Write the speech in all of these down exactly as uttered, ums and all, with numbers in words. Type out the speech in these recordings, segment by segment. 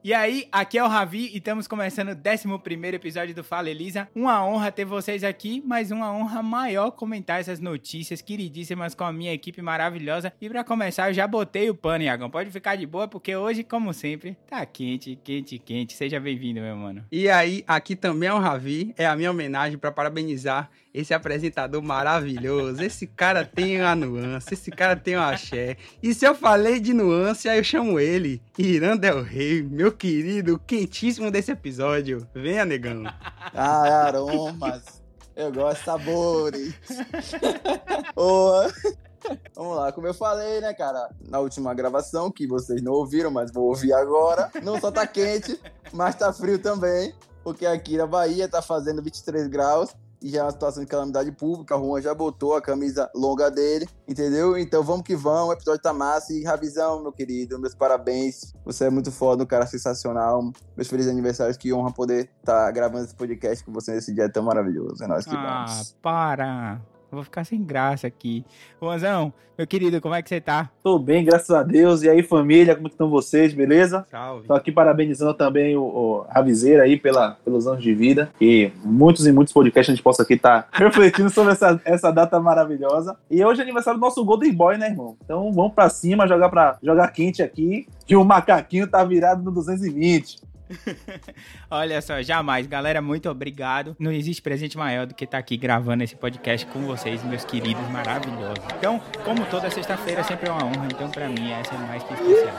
E aí, aqui é o Ravi e estamos começando o décimo primeiro episódio do Fala Elisa. Uma honra ter vocês aqui, mas uma honra maior comentar essas notícias queridíssimas com a minha equipe maravilhosa. E pra começar, eu já botei o pano, Iagão. Pode ficar de boa, porque hoje, como sempre, tá quente, quente, quente. Seja bem-vindo, meu mano. E aí, aqui também é o Ravi, é a minha homenagem pra parabenizar esse apresentador maravilhoso. Esse cara tem uma nuance, esse cara tem um axé. E se eu falei de nuance, aí eu chamo ele, Irã Del Rey, meu querido, quentíssimo desse episódio. Venha, negão. Ah, aromas. Eu gosto de sabores. Boa. Vamos lá, como eu falei, né, cara, na última gravação, que vocês não ouviram, mas vou ouvir agora. Não só tá quente, mas tá frio também, porque aqui na Bahia tá fazendo vinte e três graus. E já é uma situação de calamidade pública, o Juan já botou a camisa longa dele, entendeu? Então vamos que vamos, o episódio tá massa. E Ravizão, meu querido, meus parabéns. Você é muito foda, um cara sensacional. Meus felizes aniversários, que honra poder estar tá gravando esse podcast com você nesse dia tão maravilhoso. É nóis que ah, vamos. Ah, para! Eu vou ficar sem graça aqui. Juanzão, meu querido, como é que você tá? Tô bem, graças a Deus. E aí, família, como estão vocês, beleza? Salve. Tô aqui parabenizando também o, o Ravizeira aí pela, pelos anos de vida. E muitos e muitos podcasts a gente possa aqui estar tá refletindo sobre essa, essa data maravilhosa. E hoje é aniversário do nosso Golden Boy, né, irmão? Então vamos pra cima, jogar, pra, jogar quente aqui. Que o macaquinho tá virado no duzentos e vinte. Olha só, jamais. Galera, muito obrigado. Não existe presente maior do que estar aqui gravando esse podcast com vocês, meus queridos maravilhosos. Então, como toda sexta-feira, sempre é uma honra. Então, pra mim, essa é mais que especial.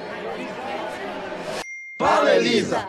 Fala, Elisa!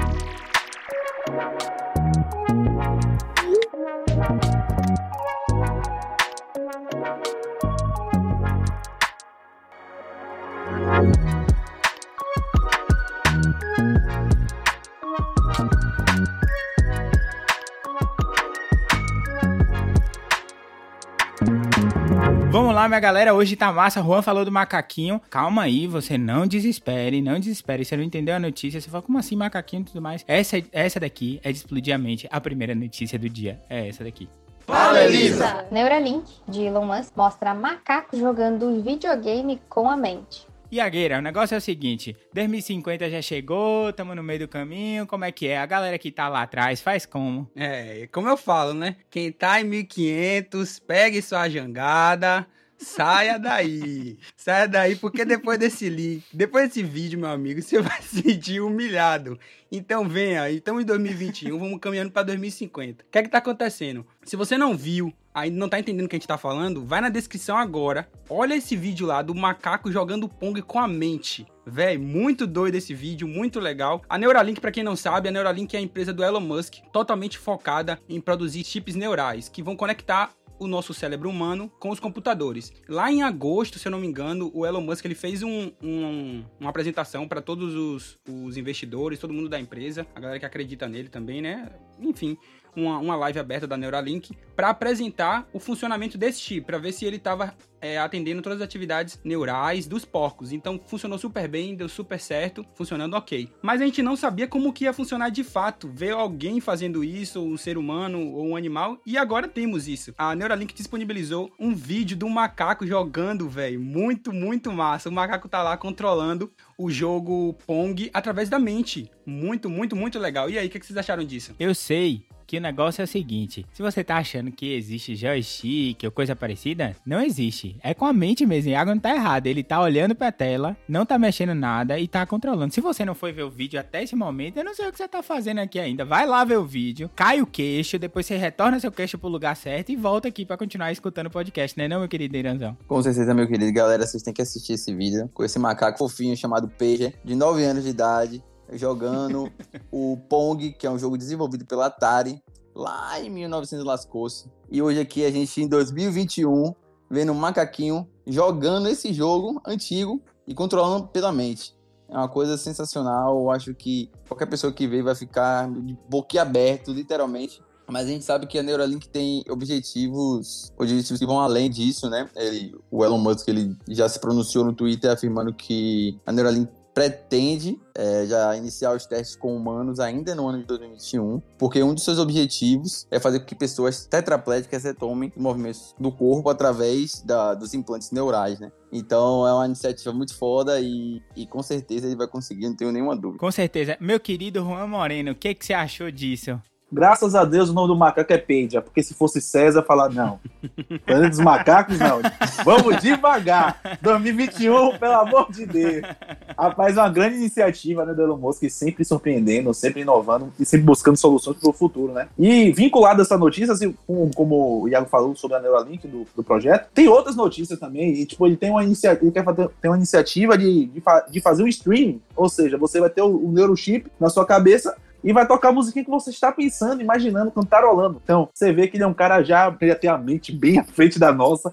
Vamos lá, minha galera, hoje tá massa, Juan falou do macaquinho. Calma aí, você não desespere, não desespere. Você não entendeu a notícia, você fala, como assim macaquinho e tudo mais? Essa, essa daqui é de explodir a mente, a primeira notícia do dia é essa daqui. Fala, Elisa! Neuralink, de Elon Musk, mostra macaco jogando videogame com a mente. E Agueira, o negócio é o seguinte, dois mil e cinquenta já chegou, tamo no meio do caminho, como é que é? A galera que tá lá atrás faz como? É, como eu falo, né? Quem tá em mil e quinhentos, pegue sua jangada, saia daí. Saia daí, porque depois desse link, depois desse vídeo, meu amigo, você vai se sentir humilhado. Então venha, estamos em dois mil e vinte e um, vamos caminhando para dois mil e cinquenta. O que é que tá acontecendo? Se você não viu, ainda não tá entendendo o que a gente tá falando, vai na descrição agora, olha esse vídeo lá do macaco jogando Pong com a mente. Véi, muito doido esse vídeo, muito legal. A Neuralink, pra quem não sabe, a Neuralink é a empresa do Elon Musk, totalmente focada em produzir chips neurais, que vão conectar o nosso cérebro humano com os computadores. Lá em agosto, se eu não me engano, o Elon Musk ele fez um, um, uma apresentação para todos os, os investidores, todo mundo da empresa, a galera que acredita nele também, né? Enfim, uma, uma live aberta da Neuralink para apresentar o funcionamento desse chip, para ver se ele estava é, atendendo todas as atividades neurais dos porcos. Então, funcionou super bem, deu super certo, funcionando ok. Mas a gente não sabia como que ia funcionar de fato, ver alguém fazendo isso, um ser humano ou um animal, e agora temos isso. A Neuralink disponibilizou um vídeo do macaco jogando, velho, muito, muito massa. O macaco tá lá controlando o jogo Pong através da mente. Muito, muito, muito legal. E aí, o que, que vocês acharam disso? Eu sei que o negócio é o seguinte, se você tá achando que existe joystick ou coisa parecida, não existe. É com a mente mesmo, Iago não tá errado, ele tá olhando pra tela, não tá mexendo nada e tá controlando. Se você não foi ver o vídeo até esse momento, eu não sei o que você tá fazendo aqui ainda. Vai lá ver o vídeo, cai o queixo, depois você retorna seu queixo pro lugar certo e volta aqui pra continuar escutando o podcast, né não, meu querido Iranzão? Com certeza, meu querido. Galera, vocês têm que assistir esse vídeo com esse macaco fofinho chamado Pager, de nove anos de idade, jogando o Pong, que é um jogo desenvolvido pela Atari, lá em mil e novecentos lascou-se. E hoje aqui a gente, em dois mil e vinte e um, vendo um macaquinho jogando esse jogo antigo e controlando pela mente. É uma coisa sensacional, eu acho que qualquer pessoa que vê vai ficar de boquiaberto, literalmente. Mas a gente sabe que a Neuralink tem objetivos, objetivos que vão além disso, né? Ele, o Elon Musk ele já se pronunciou no Twitter afirmando que a Neuralink pretende é, já iniciar os testes com humanos ainda no ano de dois mil e vinte e um, porque um dos seus objetivos é fazer com que pessoas tetraplégicas retomem os movimentos do corpo através da, dos implantes neurais, né? Então é uma iniciativa muito foda e, e com certeza ele vai conseguir, não tenho nenhuma dúvida. Com certeza. Meu querido Juan Moreno, o que, que você achou disso? Graças a Deus o nome do macaco é Pedia, porque se fosse César, falar, não. Planeta dos macacos, não. Vamos devagar. dois mil e vinte e um, pelo amor de Deus. Rapaz, é uma grande iniciativa, né, do Elon Musk, sempre surpreendendo, sempre inovando e sempre buscando soluções para o futuro, né? E vinculado a essa notícia, assim, como o Iago falou sobre a Neuralink do, do projeto, tem outras notícias também, e tipo, ele tem uma iniciativa, ele quer fazer, tem uma iniciativa de, de, fa- de fazer um streaming, ou seja, você vai ter o, o neurochip na sua cabeça e vai tocar a musiquinha que você está pensando, imaginando, cantarolando. Então, você vê que ele é um cara já, ele já tem a mente bem à frente da nossa.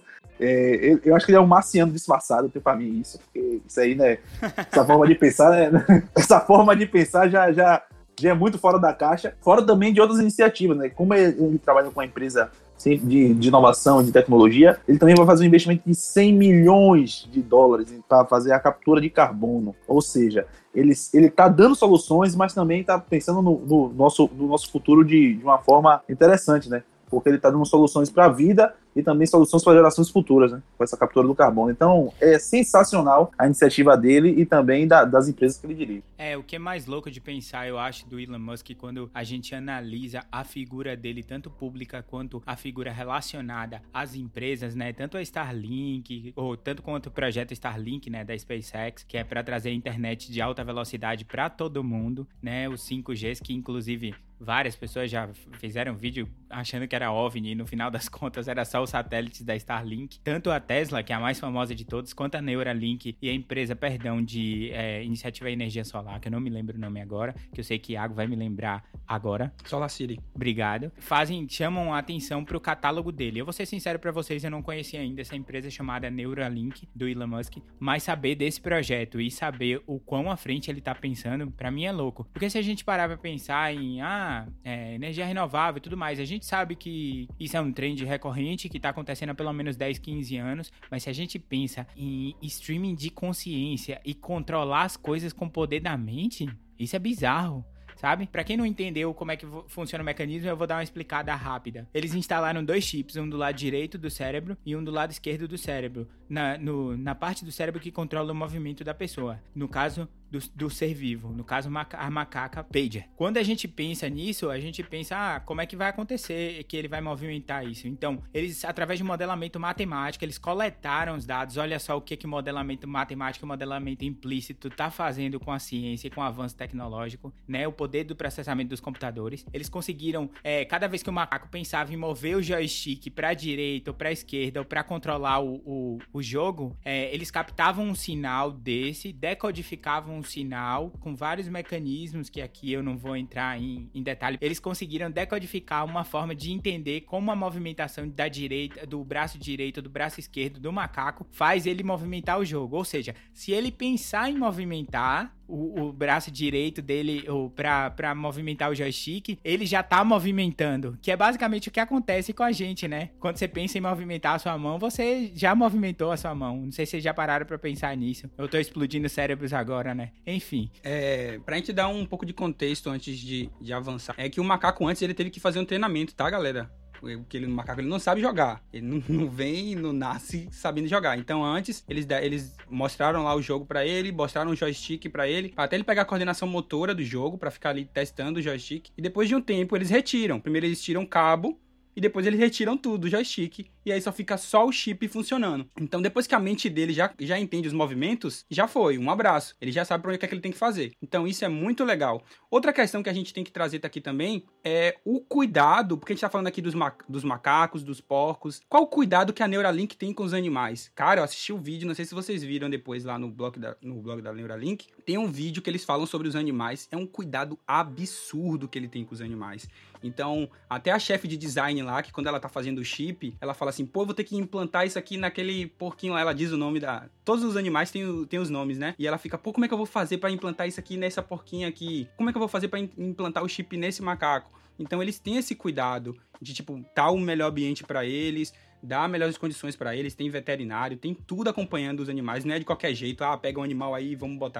É, eu acho que ele é um marciano disfarçado, tem pra mim isso. Porque isso aí, né? Essa forma de pensar, né? Essa forma de pensar já, já, já é muito fora da caixa. Fora também de outras iniciativas, né? Como ele, ele trabalha com uma empresa de, de inovação, de tecnologia, ele também vai fazer um investimento de cem milhões de dólares para fazer a captura de carbono. Ou seja, ele está dando soluções, mas também está pensando no, no, nosso, no nosso futuro de, de uma forma interessante, né? Porque ele está dando soluções para a vida e também soluções para gerações futuras, né? Com essa captura do carbono. Então, é sensacional a iniciativa dele e também da, das empresas que ele dirige. É, o que é mais louco de pensar, eu acho, do Elon Musk, quando a gente analisa a figura dele, tanto pública quanto a figura relacionada às empresas, né? Tanto a Starlink, ou tanto quanto o projeto Starlink, né, da SpaceX, que é para trazer internet de alta velocidade para todo mundo, né? Os cinco Gs, que inclusive várias pessoas já fizeram vídeo achando que era OVNI e no final das contas era só os satélites da Starlink. Tanto a Tesla, que é a mais famosa de todos, quanto a Neuralink e a empresa, perdão, de é, Iniciativa Energia Solar, que eu não me lembro o nome agora, que eu sei que Iago vai me lembrar agora. Solar City. Obrigado. Fazem, chamam a atenção pro catálogo dele. Eu vou ser sincero pra vocês, eu não conhecia ainda essa empresa chamada Neuralink, do Elon Musk, mas saber desse projeto e saber o quão à frente ele tá pensando, pra mim é louco. Porque se a gente parar pra pensar em, ah, É, energia renovável e tudo mais, a gente sabe que isso é um trend recorrente que tá acontecendo há pelo menos dez, quinze anos, mas se a gente pensa em streaming de consciência e controlar as coisas com o poder da mente, isso é bizarro. Sabe? Pra quem não entendeu como é que funciona o mecanismo, eu vou dar uma explicada rápida. Eles instalaram dois chips, um do lado direito do cérebro e um do lado esquerdo do cérebro, na, no, na parte do cérebro que controla o movimento da pessoa. No caso, do, do ser vivo. No caso, a macaca Pager. Quando a gente pensa nisso, a gente pensa, ah, como é que vai acontecer que ele vai movimentar isso? Então, eles, através de modelamento matemático, eles coletaram os dados. Olha só o que que modelamento matemático e modelamento implícito tá fazendo com a ciência e com o avanço tecnológico, né? O poder do processamento dos computadores. Eles conseguiram, é, cada vez que o macaco pensava em mover o joystick pra direita ou pra esquerda ou pra controlar o, o, o jogo, é, eles captavam um sinal desse, decodificavam um sinal com vários mecanismos que aqui eu não vou entrar em, em detalhe. Eles conseguiram decodificar uma forma de entender como a movimentação da direita, do braço direito, do braço esquerdo do macaco faz ele movimentar o jogo. Ou seja, se ele pensar em movimentar o, o braço direito dele ou pra, pra movimentar o joystick, ele já tá movimentando, que é basicamente o que acontece com a gente, né? Quando você pensa em movimentar a sua mão, você já movimentou a sua mão. Não sei se vocês já pararam pra pensar nisso. Eu tô explodindo cérebros agora, né? Enfim. É, pra gente dar um pouco de contexto antes de, de avançar, é que o macaco antes ele teve que fazer um treinamento, tá, galera? Porque ele, o macaco ele não sabe jogar. Ele não, não vem, não nasce sabendo jogar. Então antes, eles, eles mostraram lá o jogo pra ele, mostraram o joystick pra ele, até ele pegar a coordenação motora do jogo, pra ficar ali testando o joystick. E depois de um tempo, eles retiram. Primeiro eles tiram o cabo, e depois eles retiram tudo, o joystick, e aí só fica só o chip funcionando. Então, depois que a mente dele já, já entende os movimentos, já foi, um abraço. Ele já sabe pra onde é que ele tem que fazer. Então, isso é muito legal. Outra questão que a gente tem que trazer aqui também é o cuidado, porque a gente tá falando aqui dos, ma- dos macacos, dos porcos. Qual o cuidado que a Neuralink tem com os animais? Cara, eu assisti o vídeo, não sei se vocês viram depois lá no blog da, no blog da Neuralink. Tem um vídeo que eles falam sobre os animais. É um cuidado absurdo que ele tem com os animais. Então, até a chefe de design lá, que quando ela tá fazendo o chip, ela fala assim, pô, vou ter que implantar isso aqui naquele porquinho lá, ela diz o nome da... Todos os animais têm, têm os nomes, né? E ela fica, pô, como é que eu vou fazer pra implantar isso aqui nessa porquinha aqui? Como é que eu vou fazer pra implantar o chip nesse macaco? Então, eles têm esse cuidado de, tipo, dar o melhor ambiente pra eles, dar melhores condições pra eles, tem veterinário, tem tudo acompanhando os animais, não é de qualquer jeito, ah, pega um animal aí e vamos botar.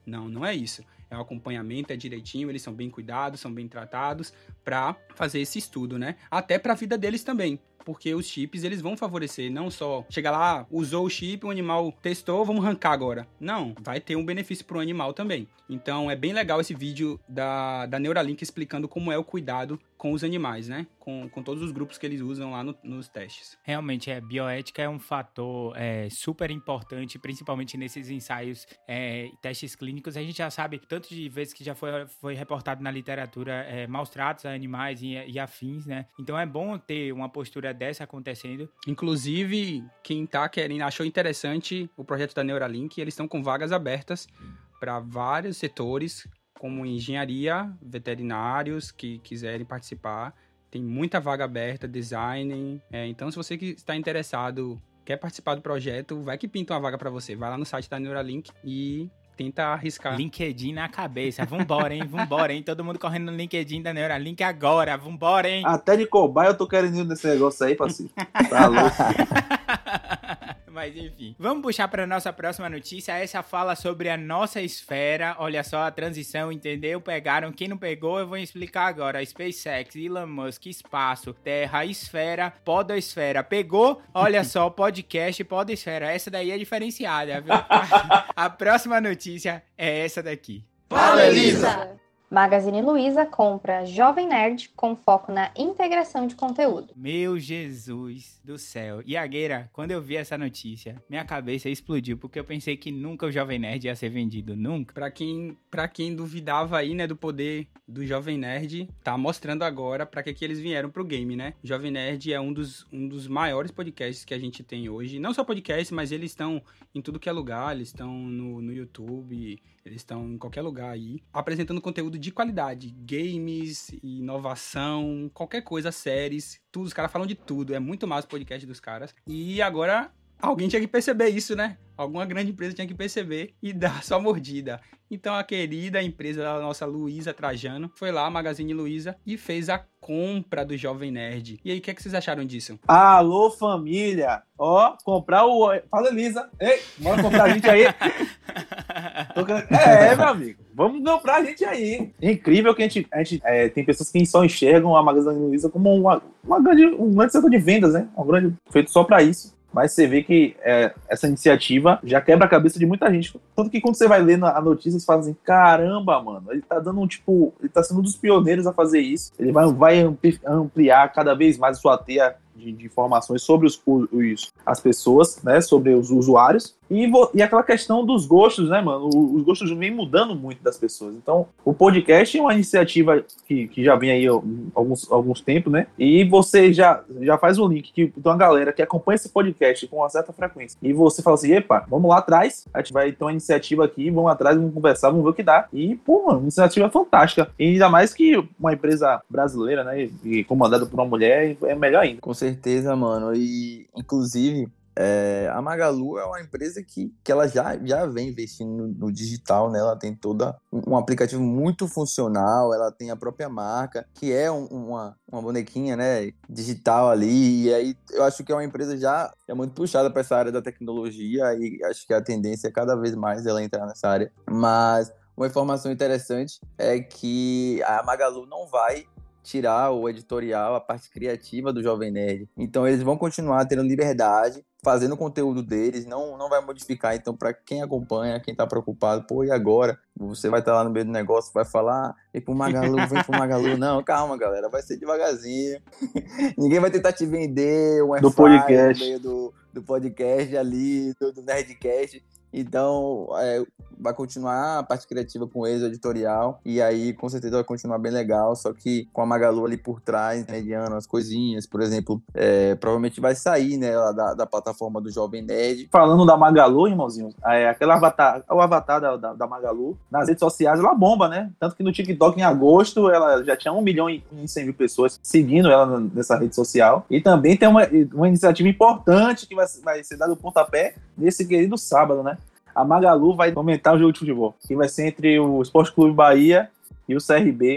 Não, não é isso. É o acompanhamento, é direitinho, eles são bem cuidados, são bem tratados para fazer esse estudo, né? Até para a vida deles também. Porque os chips, eles vão favorecer, não só chegar lá, usou o chip, o animal testou, vamos arrancar agora. Não, vai ter um benefício pro animal também. Então, é bem legal esse vídeo da, da Neuralink explicando como é o cuidado com os animais, né? Com, com todos os grupos que eles usam lá no, nos testes. Realmente, é, bioética é um fator é, super importante, principalmente nesses ensaios é, testes clínicos. A gente já sabe, tanto de vezes que já foi, foi reportado na literatura, é, maus tratos a animais e, e afins, né? Então, é bom ter uma postura dessa acontecendo. Inclusive, quem tá querendo, achou interessante o projeto da Neuralink, eles estão com vagas abertas para vários setores, como engenharia, veterinários que quiserem participar. Tem muita vaga aberta, design. É, então, se você que está interessado, quer participar do projeto, vai que pinta uma vaga para você. Vai lá no site da Neuralink e tenta arriscar. LinkedIn na cabeça. Vambora, hein? Vambora, hein? Todo mundo correndo no LinkedIn da Neuralink agora. Vambora, hein? Até de cobaia eu tô querendo ir nesse negócio aí, parceiro. Tá louco. Mas enfim, vamos puxar para nossa próxima notícia. Essa fala sobre a nossa esfera. Olha só a transição, entendeu? Pegaram, quem não pegou eu vou explicar agora. SpaceX, Elon Musk, espaço, terra, esfera, podosfera. Pegou? Olha só, podcast, podosfera. Essa daí é diferenciada, viu? A próxima notícia é essa daqui. Fala, Elisa! Magazine Luiza compra Jovem Nerd com foco na integração de conteúdo. Meu Jesus do céu. Iagueira, quando eu vi essa notícia, minha cabeça explodiu, porque eu pensei que nunca o Jovem Nerd ia ser vendido, nunca. Pra quem, pra quem duvidava aí, né, do poder do Jovem Nerd, tá mostrando agora pra que, que eles vieram pro game, né? O Jovem Nerd é um dos, um dos maiores podcasts que a gente tem hoje. Não só podcast, mas eles estão em tudo que é lugar, eles estão no, no YouTube, eles estão em qualquer lugar aí, apresentando conteúdo de qualidade, games, inovação, qualquer coisa, séries, tudo, os caras falam de tudo, é muito massa o podcast dos caras. E agora alguém tinha que perceber isso, né? Alguma grande empresa tinha que perceber e dar sua mordida. Então a querida empresa da nossa Luiza Trajano foi lá, a Magazine Luiza, e fez a compra do Jovem Nerd. E aí, o que, é que vocês acharam disso? Alô, família! Ó, comprar o... Fala, Elisa! Ei, bora comprar a gente aí! É, meu amigo, vamos comprar a gente aí! É incrível que a gente, a gente é, tem pessoas que só enxergam a Magazine Luiza como uma, uma grande, um grande setor de vendas, né? Um grande feito só pra isso. Mas você vê que é, essa iniciativa já quebra a cabeça de muita gente. Tanto que quando você vai ler a notícia, você fala assim, caramba, mano, ele tá dando um tipo, ele tá sendo um dos pioneiros a fazer isso. Ele vai, vai ampliar cada vez mais a sua teia de, de informações sobre os, os, as pessoas, né, sobre os usuários. E, e aquela questão dos gostos, né, mano? Os gostos vêm mudando muito das pessoas. Então, o podcast é uma iniciativa que, que já vem aí há alguns, alguns tempos, né? E você já, já faz um link que tem uma galera que acompanha esse podcast com uma certa frequência. E você fala assim, epa, vamos lá atrás. A gente vai ter uma iniciativa aqui, vamos atrás, vamos conversar, vamos ver o que dá. E, pô, mano, uma iniciativa fantástica. E ainda mais que uma empresa brasileira, né? E comandada por uma mulher, é melhor ainda. Com certeza, mano. E, inclusive... É, a Magalu é uma empresa que, que ela já, já vem investindo no, no digital, né? Ela tem toda um, um aplicativo muito funcional, ela tem a própria marca, que é um, uma, uma bonequinha, né, digital ali, e aí eu acho que é uma empresa já é muito puxada para essa área da tecnologia e acho que a tendência é cada vez mais ela entrar nessa área. Mas uma informação interessante é que a Magalu não vai tirar o editorial, a parte criativa do Jovem Nerd. Então eles vão continuar tendo liberdade, fazendo o conteúdo deles, não, não vai modificar. Então, para quem acompanha, quem tá preocupado, pô, e agora? Você vai estar lá no meio do negócio, vai falar, vem pro Magalu, vem pro Magalu. Não, calma, galera, vai ser devagarzinho. Ninguém vai tentar te vender um do podcast. no meio do, do podcast ali, do, do Nerdcast. Então, é, vai continuar a parte criativa com eles, o editorial, e aí com certeza vai continuar bem legal, só que com a Magalu ali por trás, mediando as coisinhas, por exemplo, é, provavelmente vai sair, né, da, da plataforma do Jovem Nerd. Falando da Magalu, irmãozinho, é, aquele avatar, o avatar da, da, da Magalu, nas redes sociais, ela bomba, né? Tanto que no TikTok, em agosto, ela já tinha um milhão e cem mil pessoas seguindo ela nessa rede social, e também tem uma, uma iniciativa importante que vai, vai ser dado o pontapé nesse querido sábado, né? A Magalu vai comentar o jogo de futebol, que vai ser entre o Esporte Clube Bahia e o C R B,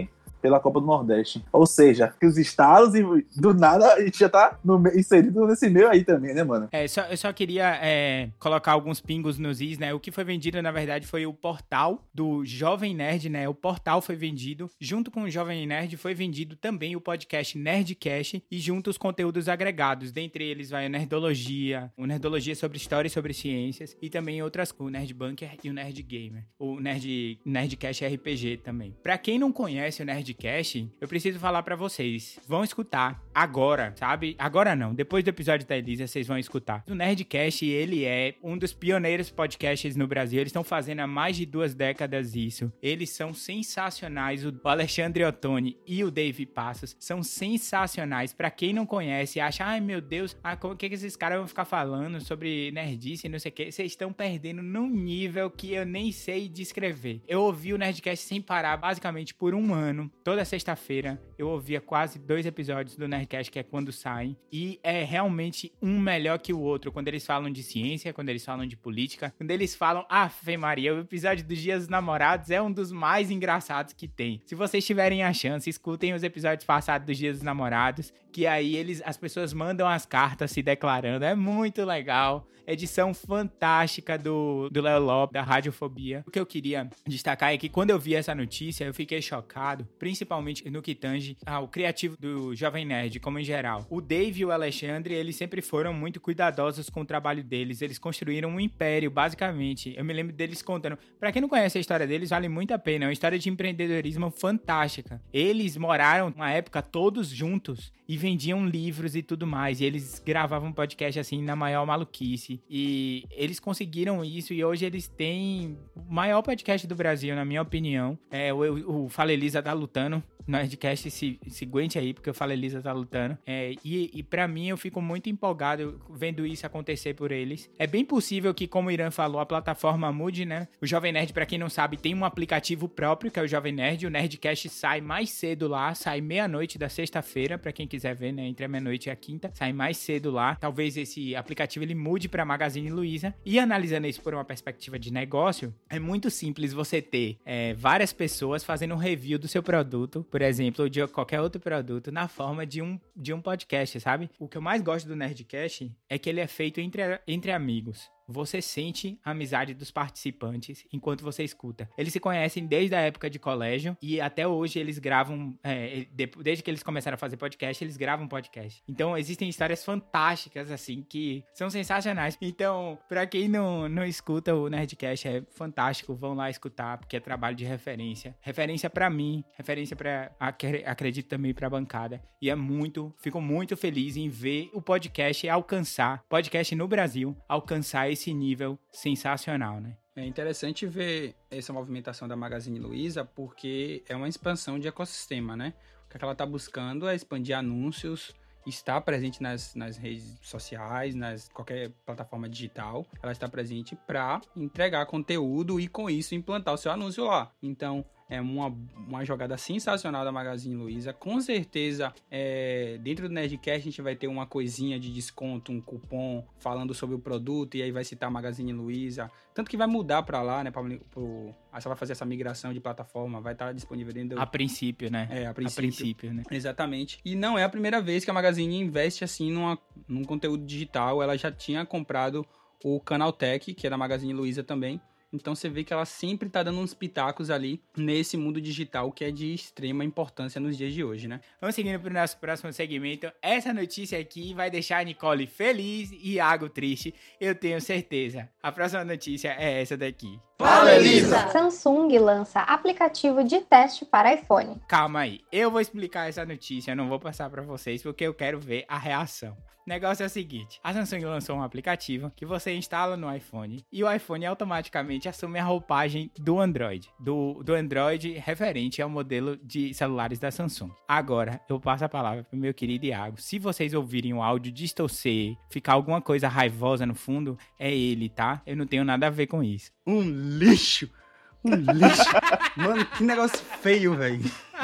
pela Copa do Nordeste. Ou seja, que os estalos e do nada a gente já tá no, inserido nesse meio aí também, né, mano? É, só, eu só queria é, colocar alguns pingos nos is, né? O que foi vendido, na verdade, foi o portal do Jovem Nerd, né? O portal foi vendido. Junto com o Jovem Nerd foi vendido também o podcast Nerdcast e junto os conteúdos agregados. Dentre eles vai a Nerdologia, o Nerdologia sobre História e sobre Ciências e também outras, o Nerd Bunker e o Nerd Gamer. O Nerd, Nerdcast R P G também. Pra quem não conhece o Nerdcast, eu preciso falar pra vocês. Vão escutar agora, sabe? Agora não. Depois do episódio da Elisa, vocês vão escutar. O Nerdcast, ele é um dos pioneiros podcasts no Brasil. Eles estão fazendo há mais de duas décadas isso. Eles são sensacionais. O Alexandre Ottoni e o Dave Passos são sensacionais. Pra quem não conhece, acha, ai meu Deus, ah, o que, que esses caras vão ficar falando sobre nerdice e não sei o que? Vocês estão perdendo num nível que eu nem sei descrever. Eu ouvi o Nerdcast sem parar, basicamente por um ano. Toda sexta-feira eu ouvia quase dois episódios do Nerdcast, que é quando saem. E é realmente um melhor que o outro. Quando eles falam de ciência, quando eles falam de política, quando eles falam, Ave Maria, o episódio dos Dias dos Namorados é um dos mais engraçados que tem. Se vocês tiverem a chance, escutem os episódios passados dos Dias dos Namorados, que aí eles, as pessoas mandam as cartas se declarando. É muito legal. Edição fantástica do, do Léo Lopes, da Radiofobia. O que eu queria destacar é que quando eu vi essa notícia, eu fiquei chocado, principalmente no que tange ao criativo do Jovem Nerd, como em geral. O Dave e o Alexandre, eles sempre foram muito cuidadosos com o trabalho deles. Eles construíram um império, basicamente. Eu me lembro deles contando. Pra quem não conhece a história deles, vale muito a pena. É uma história de empreendedorismo fantástica. Eles moraram uma época todos juntos e vendiam livros e tudo mais. E eles gravavam podcast assim na maior maluquice. E eles conseguiram isso e hoje eles têm o maior podcast do Brasil, na minha opinião. É, o, o Fala Elisa tá lutando. No Nerdcast, se, se aguente aí, porque o Fala Elisa tá lutando. É, e, e pra mim, eu fico muito empolgado vendo isso acontecer por eles. É bem possível que, como o Irã falou, a plataforma mude, né? O Jovem Nerd, pra quem não sabe, tem um aplicativo próprio, que é o Jovem Nerd. O Nerdcast sai mais cedo lá, sai meia-noite da sexta-feira, pra quem quiser ver, né? Entre a meia-noite e a quinta, sai mais cedo lá. Talvez esse aplicativo, ele mude pra Magazine Luiza. E analisando isso por uma perspectiva de negócio, é muito simples você ter é, várias pessoas fazendo um review do seu produto, por exemplo, ou de qualquer outro produto, na forma de um, de um podcast, sabe? O que eu mais gosto do Nerdcast é que ele é feito entre, entre amigos. Você sente a amizade dos participantes enquanto você escuta. Eles se conhecem desde a época de colégio e até hoje eles gravam, é, desde que eles começaram a fazer podcast, eles gravam podcast. Então existem histórias fantásticas, assim, que são sensacionais. Então, pra quem não, não escuta o Nerdcast, é fantástico, vão lá escutar, porque é trabalho de referência. Referência pra mim, referência pra, acredito também pra bancada. E é muito, fico muito feliz em ver o podcast alcançar, podcast no Brasil, alcançar esse nível sensacional, né? É interessante ver essa movimentação da Magazine Luiza, porque é uma expansão de ecossistema, né? O que ela está buscando é expandir anúncios, estar presente nas, nas redes sociais, nas qualquer plataforma digital. Ela está presente para entregar conteúdo e, com isso, implantar o seu anúncio lá. Então, é uma, uma jogada sensacional da Magazine Luiza. Com certeza, é, dentro do Nerdcast, a gente vai ter uma coisinha de desconto, um cupom falando sobre o produto, e aí vai citar a Magazine Luiza. Tanto que vai mudar para lá, né? Pra, pro, aí você vai fazer essa migração de plataforma, vai estar disponível dentro do... A princípio, né? É, a princípio. A princípio, né? Exatamente. E não é a primeira vez que a Magazine investe, assim, numa, num conteúdo digital. Ela já tinha comprado o Canaltech, que é da Magazine Luiza também. Então você vê que ela sempre tá dando uns pitacos ali nesse mundo digital que é de extrema importância nos dias de hoje, né? Vamos seguindo pro nosso próximo segmento. Essa notícia aqui vai deixar a Nicole feliz e Iago triste, eu tenho certeza. A próxima notícia é essa daqui. Fala, Elisa! Samsung lança aplicativo de teste para iPhone. Calma aí, eu vou explicar essa notícia, eu não vou passar para vocês porque eu quero ver a reação. O negócio é o seguinte, a Samsung lançou um aplicativo que você instala no iPhone e o iPhone automaticamente assume a roupagem do Android, do, do Android referente ao modelo de celulares da Samsung. Agora, eu passo a palavra pro meu querido Iago. Se vocês ouvirem o áudio distorcer, ficar alguma coisa raivosa no fundo, é ele, tá? Eu não tenho nada a ver com isso. Um lixo! Um lixo! Mano, que negócio feio, velho.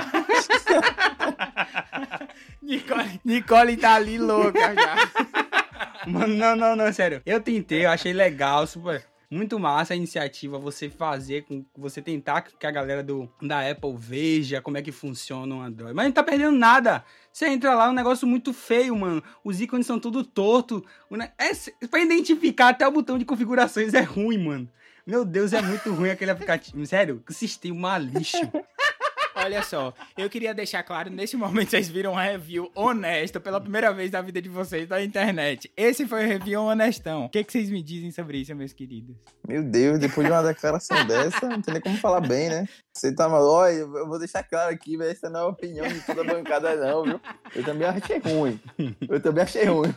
Nicole, Nicole tá ali louca já. Mano, não, não, não, sério. Eu tentei, eu achei legal, super... Muito massa a iniciativa, você fazer, com você tentar que a galera do, da Apple veja como é que funciona o Android. Mas não tá perdendo nada. Você entra lá, é um negócio muito feio, mano. Os ícones são tudo torto. É, pra identificar até o botão de configurações é ruim, mano. Meu Deus, é muito ruim aquele aplicativo. Sério, que sistema lixo. Olha só, eu queria deixar claro, nesse momento vocês viram um review honesto pela primeira vez na vida de vocês da internet. Esse foi o review honestão. O que, que vocês me dizem sobre isso, meus queridos? Meu Deus, depois de uma declaração dessa, não tem nem como falar bem, né? Você tá maluco? Olha, eu vou deixar claro aqui, velho, essa não é a opinião de toda a bancada não, viu? Eu também achei ruim. Eu também achei ruim.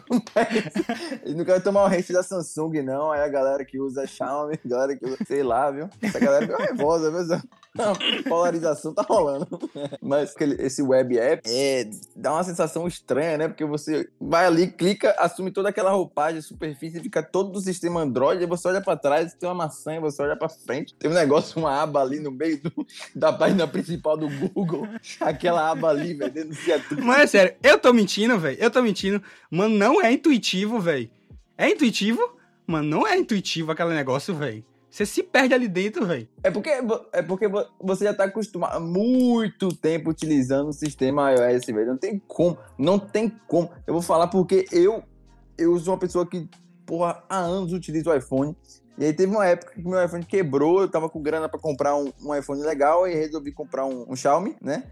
Eu não quero tomar o hate da Samsung, não. Aí a galera que usa Xiaomi, a galera que usa, sei lá, viu? Essa galera é meio revosa, viu? Não, polarização tá rolando. Mas esse web app é, dá uma sensação estranha, né? Porque você vai ali, clica, assume toda aquela roupagem, superfície, fica todo o sistema Android, aí você olha pra trás, tem uma maçã, você olha pra frente, tem um negócio, uma aba ali no meio do, da página principal do Google, aquela aba ali, velho, denuncia tudo. Mas é sério, eu tô mentindo, velho, eu tô mentindo. Mano, não é intuitivo, velho. É intuitivo? Mano, não é intuitivo aquele negócio, velho. Você se perde ali dentro, velho. É porque, é porque você já tá acostumado há muito tempo utilizando o sistema iOS, velho. Não tem como, não tem como. Eu vou falar porque eu, eu sou uma pessoa que, porra, há anos utilizo o iPhone. E aí teve uma época que meu iPhone quebrou, eu tava com grana pra comprar um, um iPhone legal, e resolvi comprar um, um Xiaomi, né?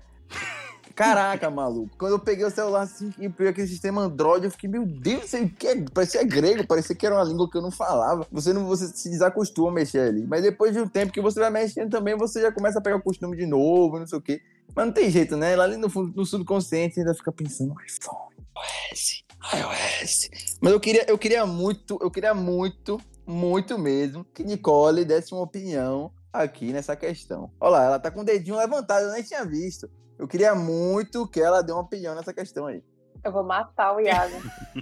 Caraca, maluco. Quando eu peguei o celular assim e peguei aquele sistema Android, eu fiquei, meu Deus, isso aí o que é? Parecia grego, parecia que era uma língua que eu não falava. Você não você se desacostuma a mexer ali. Mas depois de um tempo que você vai mexendo também, você já começa a pegar o costume de novo, não sei o quê. Mas não tem jeito, né? Lá ali no fundo, no subconsciente, você ainda fica pensando, iPhone, iOS, iOS. Mas eu queria, eu queria muito, eu queria muito, muito mesmo que Nicole desse uma opinião aqui nessa questão. Olha lá, ela tá com o dedinho levantado, eu nem tinha visto. Eu queria muito que ela dê uma opinião nessa questão aí. Eu vou matar o Iago.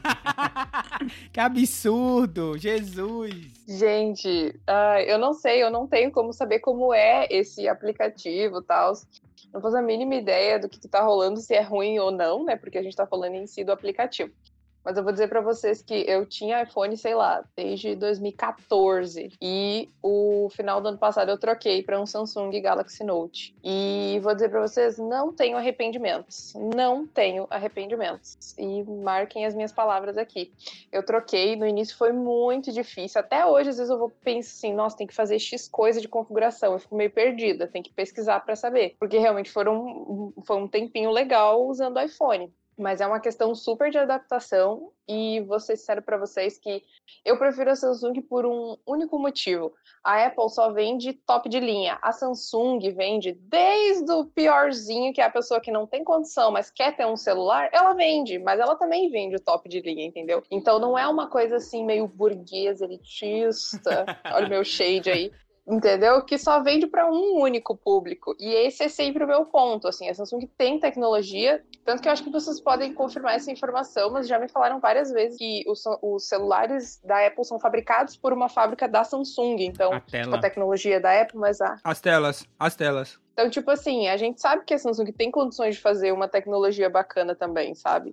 Que absurdo! Jesus! Gente, uh, eu não sei, eu não tenho como saber como é esse aplicativo e tal. Não faço a mínima ideia do que, que tá rolando, se é ruim ou não, né? Porque a gente tá falando em si do aplicativo. Mas eu vou dizer pra vocês que eu tinha iPhone, sei lá, desde dois mil e catorze. E o final do ano passado eu troquei pra um Samsung Galaxy Note. E vou dizer pra vocês, não tenho arrependimentos. Não tenho arrependimentos. E marquem as minhas palavras aqui. Eu troquei, no início foi muito difícil. Até hoje, às vezes eu vou pensar assim, nossa, tem que fazer X coisa de configuração. Eu fico meio perdida, tem que pesquisar pra saber. Porque realmente foram, foi um tempinho legal usando o iPhone. Mas é uma questão super de adaptação e vou ser sincero para vocês que eu prefiro a Samsung por um único motivo. A Apple só vende top de linha. A Samsung vende desde o piorzinho, que é a pessoa que não tem condição, mas quer ter um celular, ela vende, mas ela também vende o top de linha, entendeu? Então não é uma coisa assim meio burguesa, elitista, olha o meu shade aí. Entendeu? Que só vende para um único público. E esse é sempre o meu ponto. Assim, a Samsung tem tecnologia, tanto que eu acho que vocês podem confirmar essa informação, mas já me falaram várias vezes que os, os celulares da Apple são fabricados por uma fábrica da Samsung. Então, a, tipo, a tecnologia da Apple, mas a... As telas, as telas. Então, tipo assim, a gente sabe que a Samsung tem condições de fazer uma tecnologia bacana também, sabe?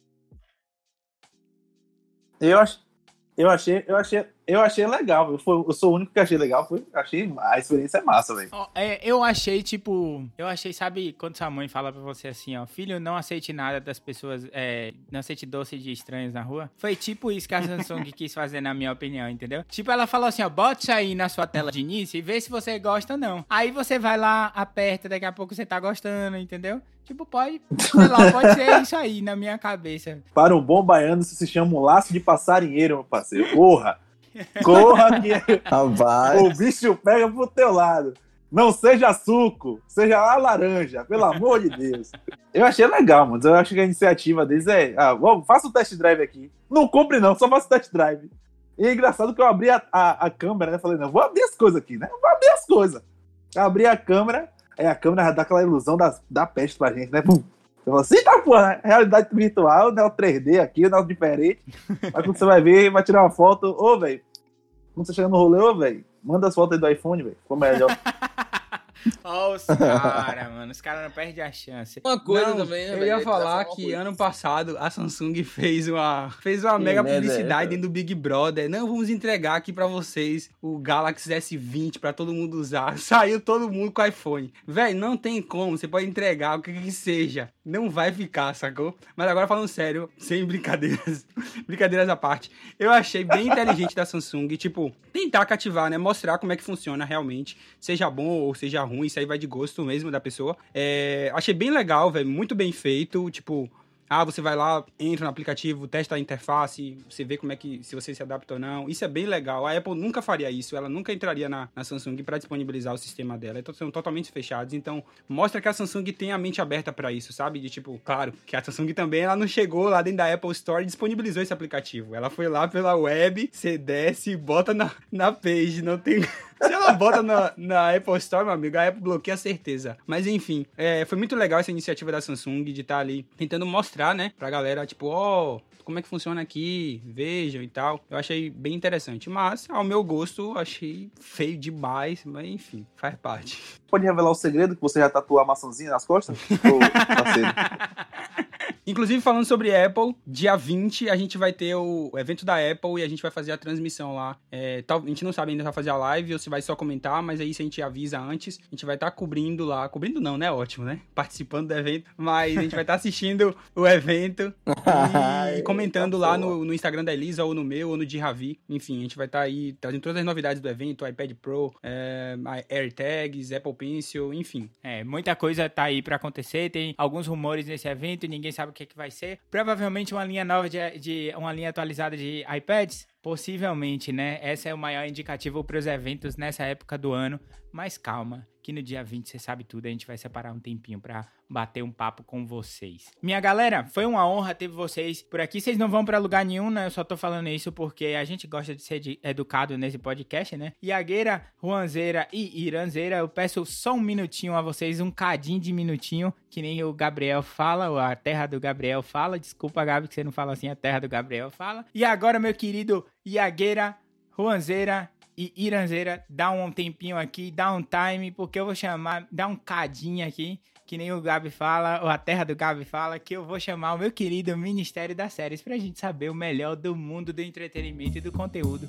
Eu acho... Eu achei, eu achei, eu achei legal. Eu, foi, eu sou o único que achei legal. Foi, achei a experiência é massa, velho. Oh, é, eu achei, tipo... Eu achei, sabe, quando sua mãe fala pra você assim, ó... Filho, não aceite nada das pessoas... É, não aceite doce de estranhos na rua. Foi tipo isso que a Samsung quis fazer, na minha opinião, entendeu? Tipo, ela falou assim, ó... Bote isso aí na sua tela de início e vê se você gosta ou não. Aí você vai lá, aperta, daqui a pouco você tá gostando, entendeu? Tipo, pode... Sei lá, pode ser isso aí, na minha cabeça. Para um bom baiano, isso se chama um laço de passarinheiro, meu parceiro. Corra! Corra que o bicho pega pro teu lado. Não seja suco, seja lá laranja, pelo amor de Deus. Eu achei legal, mano. Eu acho que a iniciativa deles é... Ah, vamos, faça o test drive aqui. Não compre não, só faça o test drive. E é engraçado que eu abri a, a, a câmera, né? Falei, não, vou abrir as coisas aqui, né? Vou abrir as coisas. Eu abri a câmera, aí a câmera dá aquela ilusão da, da peste pra gente, né? Pum. Eu falo assim, tá, porra, realidade virtual, não é o três D aqui, não é o diferente. Mas quando você vai ver, vai tirar uma foto, ô, velho, quando você chega no rolê, ô, velho, manda as fotos aí do iPhone, velho, ficou melhor. Olha os caras, mano. Os caras não perdem a chance. Uma coisa Não, também, né, eu velho? ia Ele falar tá falando que uma coisa. ano passado a Samsung fez uma, fez uma Que mega merda é publicidade essa? dentro do Big Brother. Não, vamos entregar aqui pra vocês o Galaxy S vinte pra todo mundo usar. Saiu todo mundo com iPhone. Velho, não tem como. Você pode entregar o que que seja. Não vai ficar, sacou? Mas agora falando sério, sem brincadeiras, brincadeiras à parte, eu achei bem inteligente da Samsung, tipo, tentar cativar, né? Mostrar como é que funciona realmente, seja bom ou seja ruim, isso aí vai de gosto mesmo da pessoa. É, achei bem legal, velho, muito bem feito, tipo... Ah, você vai lá, entra no aplicativo, testa a interface, você vê como é que, se você se adapta ou não. Isso é bem legal. A Apple nunca faria isso, ela nunca entraria na, na Samsung para disponibilizar o sistema dela. Eles são totalmente fechados, então mostra que a Samsung tem a mente aberta para isso, sabe? De tipo, claro, que a Samsung também, ela não chegou lá dentro da Apple Store e disponibilizou esse aplicativo. Ela foi lá pela web, você desce e bota na, na page, não tem... Se ela bota na, na Apple Store, meu amigo, a Apple bloqueia a certeza. Mas enfim, é, foi muito legal essa iniciativa da Samsung de estar ali tentando mostrar, né, pra galera, tipo, ó, oh, como é que funciona aqui, vejam e tal. Eu achei bem interessante, mas ao meu gosto, achei feio demais, mas enfim, faz parte. Pode revelar o segredo que você já tatuou a maçãzinha nas costas? Ou tá cedo? Inclusive, falando sobre Apple, dia vinte a gente vai ter o evento da Apple e a gente vai fazer a transmissão lá. É, tal, a gente não sabe ainda se vai fazer a live ou se vai só comentar, mas aí se a gente avisa antes, a gente vai estar tá cobrindo lá. Cobrindo não, né? Ótimo, né? Participando do evento. Mas a gente vai estar tá assistindo o evento e, e comentando lá no, no Instagram da Elisa ou no meu ou no de Ravi. Enfim, a gente vai estar tá aí trazendo todas as novidades do evento, iPad Pro, é, AirTags, Apple Pencil, enfim. É, muita coisa tá aí pra acontecer, tem alguns rumores nesse evento e ninguém sabe o que, é que vai ser. Provavelmente uma linha nova de, de uma linha atualizada de iPads, possivelmente, né? Essa é o maior indicativo para os eventos nessa época do ano. Mas calma, que no dia vinte você sabe tudo, a gente vai separar um tempinho pra bater um papo com vocês. Minha galera, foi uma honra ter vocês por aqui. Vocês não vão pra lugar nenhum, né? Eu só tô falando isso porque a gente gosta de ser de educado nesse podcast, né? Iagueira, Juanzeira e Iranzeira, eu peço só um minutinho a vocês, um cadinho de minutinho, que nem o Gabriel fala, ou a terra do Gabriel fala. Desculpa, Gabi, que você não fala assim, a terra do Gabriel fala. E agora, meu querido Iagueira, Juanzeira e Iranzeira, dá um tempinho aqui, dá um time, porque eu vou chamar, dá um cadinho aqui, que nem o Gabi fala, ou a terra do Gabi fala, que eu vou chamar o meu querido Ministério das Séries pra gente saber o melhor do mundo do entretenimento e do conteúdo.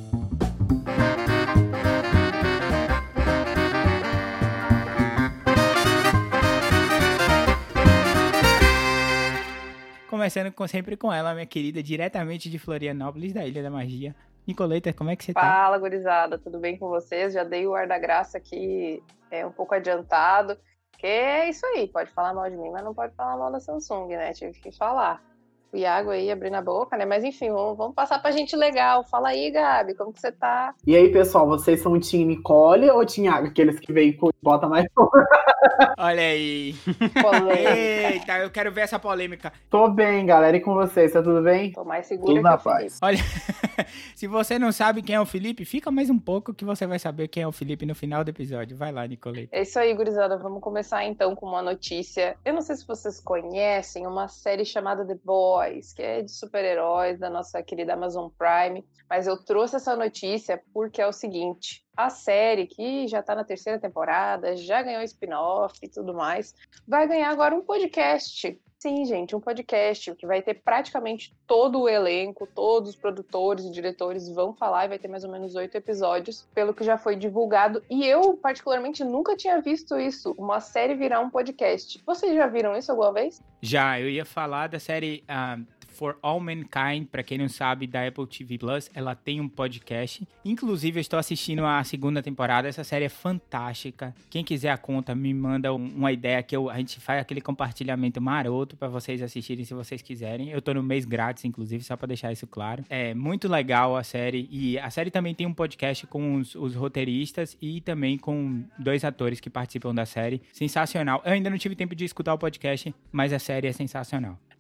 Começando com, sempre com ela, minha querida, diretamente de Florianópolis, da Ilha da Magia. Nicoleta, como é que você tá? Fala, gurizada, tudo bem com vocês? Já dei o ar da graça aqui é, um pouco adiantado, que é isso aí, pode falar mal de mim, mas não pode falar mal da Samsung, né? Tive que falar. O Iago aí abrindo a boca, né? Mas enfim, vamos, vamos passar pra gente legal. Fala aí, Gabi, como que você tá? E aí, pessoal, vocês são Team Nicole ou Team Iago? Aqueles que veem com bota mais Olha aí. Polêmica. Eita, eu quero ver essa polêmica. Tô bem, galera. E com vocês, tá tudo bem? Tô mais segura Tudo que na o Felipe. paz. Olha, se você não sabe quem é o Felipe, fica mais um pouco que você vai saber quem é o Felipe no final do episódio. Vai lá, Nicoleta. É isso aí, gurizada. Vamos começar então com uma notícia. Eu não sei se vocês conhecem uma série chamada The Boys, que é de super-heróis da nossa querida Amazon Prime. Mas eu trouxe essa notícia porque é o seguinte: a série, que já tá na terceira temporada, já ganhou spin-off e tudo mais, vai ganhar agora um podcast. Sim, gente, um podcast que vai ter praticamente todo o elenco, todos os produtores e diretores vão falar, e vai ter mais ou menos oito episódios, pelo que já foi divulgado. E eu, particularmente, nunca tinha visto isso, uma série virar um podcast. Vocês já viram isso alguma vez? Já, eu ia falar da série uh, For All Mankind, pra quem não sabe, da Apple T V Plus. Ela tem um podcast. Inclusive, eu estou assistindo a segunda temporada. Essa série é fantástica. Quem quiser a conta, me manda um, uma ideia que eu, a gente faz aquele compartilhamento maroto pra vocês assistirem se vocês quiserem. Eu tô no mês grátis, inclusive, só pra deixar isso claro. É muito legal a série. E a série também tem um podcast com os, os roteiristas e também com dois atores que participam da série. Sensacional. Eu ainda não tive tempo de escutar o podcast, mas a série é sensacional.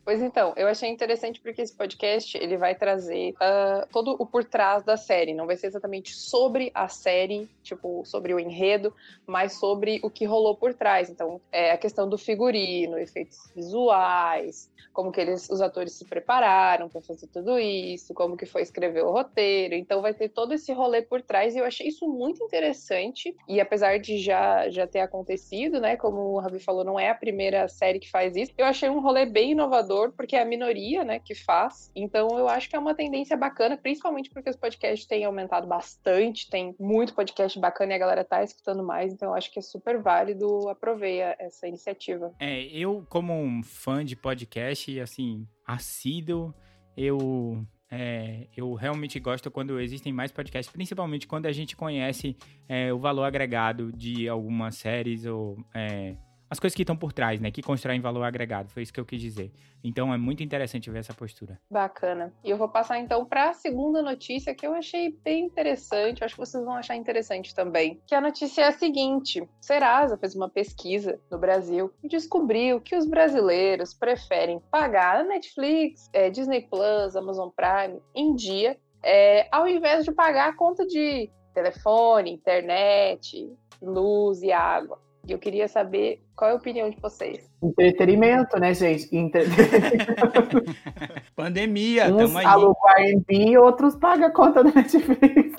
Pois então, eu achei interessante porque esse podcast, ele vai trazer uh, todo o por trás da série. Não vai ser exatamente sobre a série, tipo, sobre o enredo, mas sobre o que rolou por trás. Então, é a questão do figurino, efeitos visuais, como que eles, os atores se prepararam para fazer tudo isso, como que foi escrever o roteiro. Então, vai ter todo esse rolê por trás e eu achei isso muito interessante. E apesar de já, já ter acontecido, né, como o Ravi falou, não é a primeira série que faz isso, eu achei um rolê bem inovador, porque é a minoria, né, que faz. Então, eu acho que é uma tendência bacana, principalmente porque os podcasts têm aumentado bastante, tem muito podcast bacana e a galera tá escutando mais, então eu acho que é super válido, aprovei essa iniciativa. É, eu como um fã de podcast, assim, assíduo, eu... É, eu realmente gosto quando existem mais podcasts, principalmente quando a gente conhece é, o valor agregado de algumas séries ou é, as coisas que estão por trás, né? Que constroem valor agregado, foi isso que eu quis dizer. Então é muito interessante ver essa postura. Bacana. E eu vou passar então para a segunda notícia que eu achei bem interessante, eu acho que vocês vão achar interessante também. Que a notícia é a seguinte: Serasa fez uma pesquisa no Brasil e descobriu que os brasileiros preferem pagar a Netflix, é, Disney Plus, Amazon Prime em dia, é, ao invés de pagar a conta de telefone, internet, luz e água. E eu queria saber qual é a opinião de vocês. Entretenimento, né, gente? Entretenimento. Pandemia, Uns tamo aí. alugam Airbnb, outros pagam a conta da Netflix.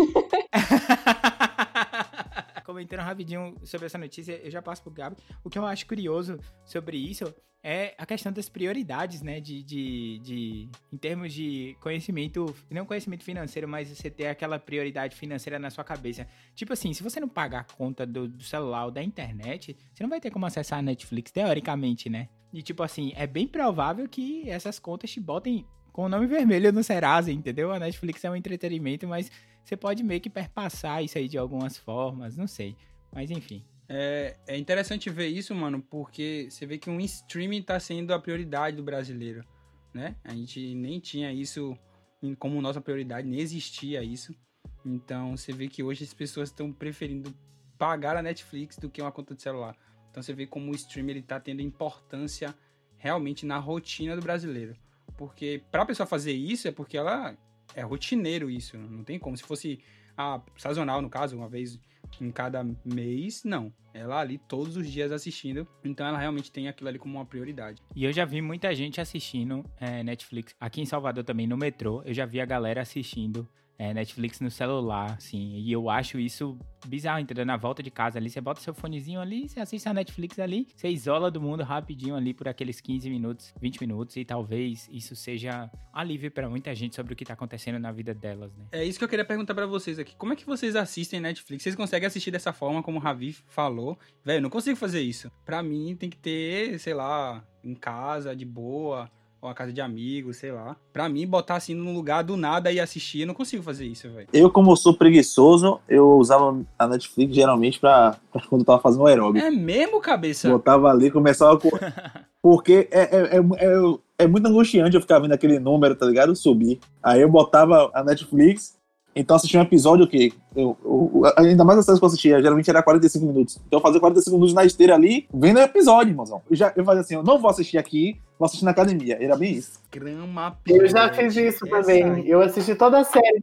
Comentando rapidinho sobre essa notícia, eu já passo pro Gabi. O que eu acho curioso sobre isso é a questão das prioridades, né, de, de, de em termos de conhecimento, não conhecimento financeiro, mas você ter aquela prioridade financeira na sua cabeça. Tipo assim, se você não pagar a conta do, do celular ou da internet, você não vai ter como acessar a Netflix, teoricamente, né? E tipo assim, é bem provável que essas contas te botem com o nome vermelho no Serasa, entendeu? A Netflix é um entretenimento, mas você pode meio que perpassar isso aí de algumas formas, não sei. Mas enfim. É, é interessante ver isso, mano, porque você vê que um streaming tá sendo a prioridade do brasileiro, né? A gente nem tinha isso como nossa prioridade, nem existia isso. Então, você vê que hoje as pessoas estão preferindo pagar a Netflix do que uma conta de celular. Então, você vê como o streaming ele tá tendo importância realmente na rotina do brasileiro. Porque pra pessoa fazer isso é porque ela é rotineiro isso, não tem como. Se fosse ah, sazonal, no caso, uma vez em cada mês, não. Ela ali todos os dias assistindo, então ela realmente tem aquilo ali como uma prioridade. E eu já vi muita gente assistindo é, Netflix, aqui em Salvador também, no metrô, eu já vi a galera assistindo é, Netflix no celular, assim, e eu acho isso bizarro, entendeu? Na volta de casa ali, você bota seu fonezinho ali, você assiste a Netflix ali, você isola do mundo rapidinho ali por aqueles quinze minutos, vinte minutos, e talvez isso seja alívio pra muita gente sobre o que tá acontecendo na vida delas, né? É isso que eu queria perguntar pra vocês aqui. Como é que vocês assistem Netflix? Vocês conseguem assistir dessa forma, como o Ravi falou? Velho, eu não consigo fazer isso. Pra mim, tem que ter, sei lá, em casa, de boa, ou a casa de amigos, sei lá. Pra mim, botar assim num lugar do nada e assistir, eu não consigo fazer isso, velho. Eu, como sou preguiçoso, eu usava a Netflix geralmente pra, pra quando eu tava fazendo o aeróbico. É mesmo, cabeça? Botava ali, começava a correr. Porque é, é, é, é, é muito angustiante eu ficar vendo aquele número, tá ligado? Subir. Aí eu botava a Netflix, então assistia um episódio que eu, eu, ainda mais as séries que eu assistia, geralmente era quarenta e cinco minutos. Então eu fazia quarenta e cinco minutos na esteira ali, vendo o episódio, irmãozão. Eu, já, eu fazia assim, eu não vou assistir aqui, vou assistir na academia. Era bem isso. Grama Eu já fiz isso também. Eu assisti toda a série.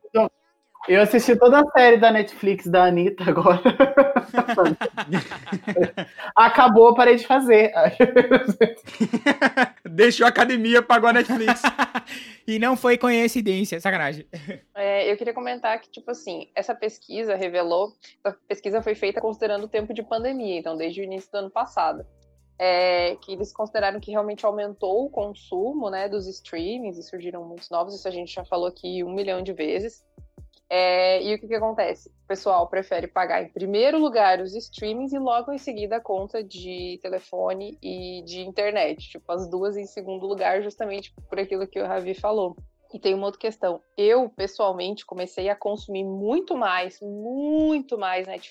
Eu assisti toda a série da Netflix da Anitta agora. Acabou, parei de fazer. Deixou a academia, pagou a Netflix. E não foi coincidência, sacanagem. É, eu queria comentar que, tipo assim, essa pesquisa revelou... Essa pesquisa foi feita considerando o tempo de pandemia, então desde o início do ano passado. É, que eles consideraram que realmente aumentou o consumo, né, dos streamings, e surgiram muitos novos, isso a gente já falou aqui um milhão de vezes. É, e o que, que acontece? O pessoal prefere pagar em primeiro lugar os streamings e logo em seguida a conta de telefone e de internet. Tipo, as duas em segundo lugar, justamente por aquilo que o Ravi falou. E tem uma outra questão. Eu, pessoalmente, comecei a consumir muito mais, muito mais Netflix